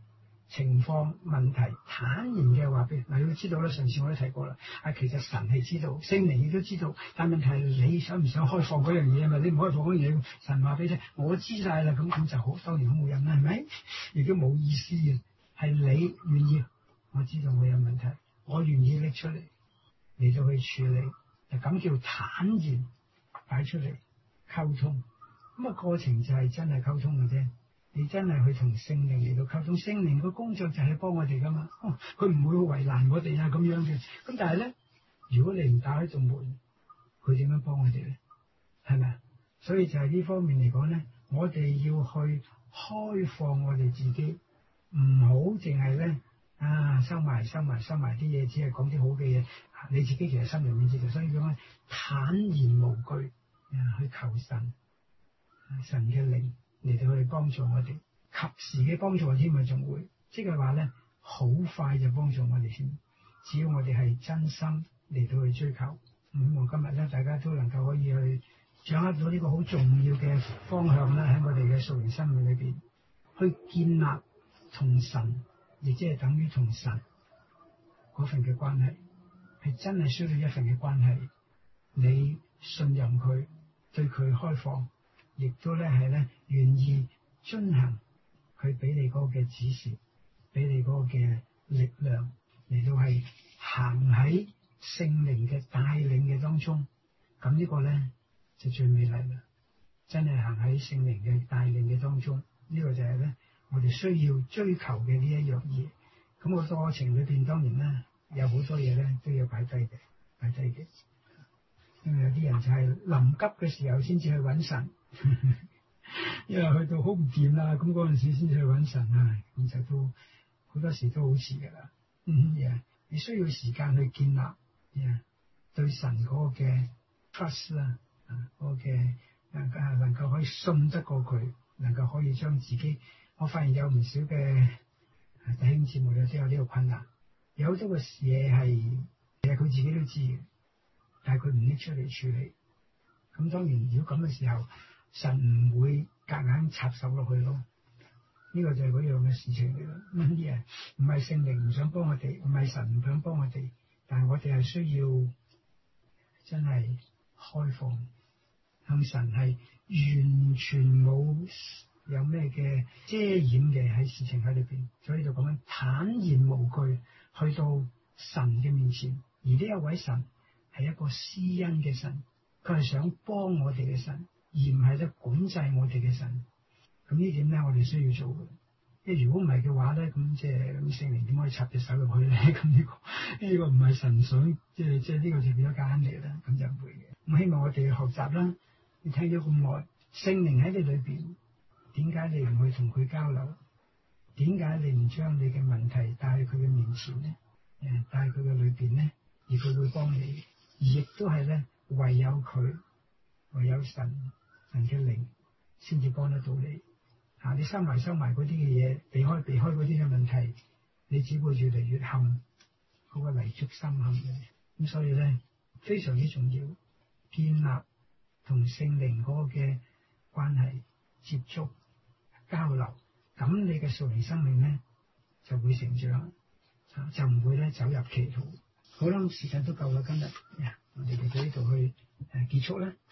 情況問題坦然嘅話俾嗱，你要知道啦，上次我都提過啦。其實神係知道，聖靈亦都知道，但問題係你想唔想開放嗰樣嘢啊嘛？你唔開放嗰樣嘢，神話俾你聽，我知晒啦，咁就好，當然好冇癮啦，係咪？亦都冇意思嘅，係你願意，我知道我有問題，我願意拎出嚟到去處理，就咁叫坦然擺出嚟溝通。咁過程就係真係溝通嘅啫。你真係去同聖靈嚟到溝通，聖靈個工作就係幫我哋噶嘛，佢唔會為難我哋啊咁樣嘅。咁但係咧，如果你唔打開道門，佢點樣幫我哋咧？係咪啊？所以就係呢方面嚟講咧，我哋要去開放我哋自己，唔好淨係咧收埋啲嘢，只係講啲好嘅嘢。你自己其實心裏面知道，所以講坦然無懼去求神嘅靈嚟到去幫助我哋，及時嘅幫助添啊，仲會即係話咧，好快就幫助我哋先。只要我哋係真心嚟到去追求，希望今日咧大家都能夠可以去掌握到呢個好重要嘅方向啦，喺我哋嘅屬靈生命裏邊，去建立同神，亦即係等於同神嗰份嘅關係，係真係需要一份嘅關係。你信任佢，對佢開放。亦都咧係咧願意遵行佢俾你嗰個嘅指示，俾你嗰個嘅力量嚟到係行喺聖靈嘅帶領嘅當中，咁呢個咧就最美麗啦！真係行喺聖靈嘅帶領嘅當中，呢個就係咧我哋需要追求嘅呢一樣嘢。咁個過程裏邊當然啦，有好多嘢咧都要擺低嘅。因為有啲人就係臨急嘅時候先至去揾神，因為去到好唔掂啦，咁嗰陣時先至去揾神啊，咁就都好多時都好遲噶啦。你需要時間去建立對神嗰個嘅 trust 啦，嗰個嘅能夠可以信得過佢，能夠可以將自己，我發現有唔少嘅弟兄姊妹都有呢個困難，有好多嘅嘢係其實佢自己都知嘅。但係佢唔拎出嚟處理，咁當然如果咁嘅時候，神唔會夾硬插手落去咯。呢個就係嗰樣嘅事情嚟啦。啲嘢唔係聖靈唔想幫我哋，唔係神唔想幫我哋，但係我哋係需要真係開放，向神係完全冇有咩嘅遮掩嘅喺事情喺裏邊，所以就咁樣坦然無懼去到神嘅面前，而呢一位神係一個施恩嘅神，佢係想幫我哋嘅神，而唔係咧管制我哋嘅神。咁呢點咧，我哋需要做嘅。即係如果唔係嘅話咧，咁即係咁聖靈點可以插隻手入去咧？咁呢個唔係神想，即係呢個就變咗假嚟啦。咁就唔會嘅。咁希望我哋學習啦。你聽咗咁耐，聖靈喺你裏邊，點解你唔去同佢交流？點解你唔將你嘅問題帶去佢嘅面前咧？帶佢嘅裏邊咧，而佢會幫你。而亦都係咧，唯有佢，唯有神嘅靈，先至幫得到你。你收埋嗰啲嘅嘢，避開嗰啲嘅問題，你只會越嚟越陷嗰個泥足深陷嘅。咁所以咧，非常之重要，建立同聖靈嗰個嘅關係、接觸、交流，咁你嘅屬靈生命咧就會成長，就唔會咧走入歧途。好啦，時間都夠啦，今日我哋嚟到呢度去結束啦。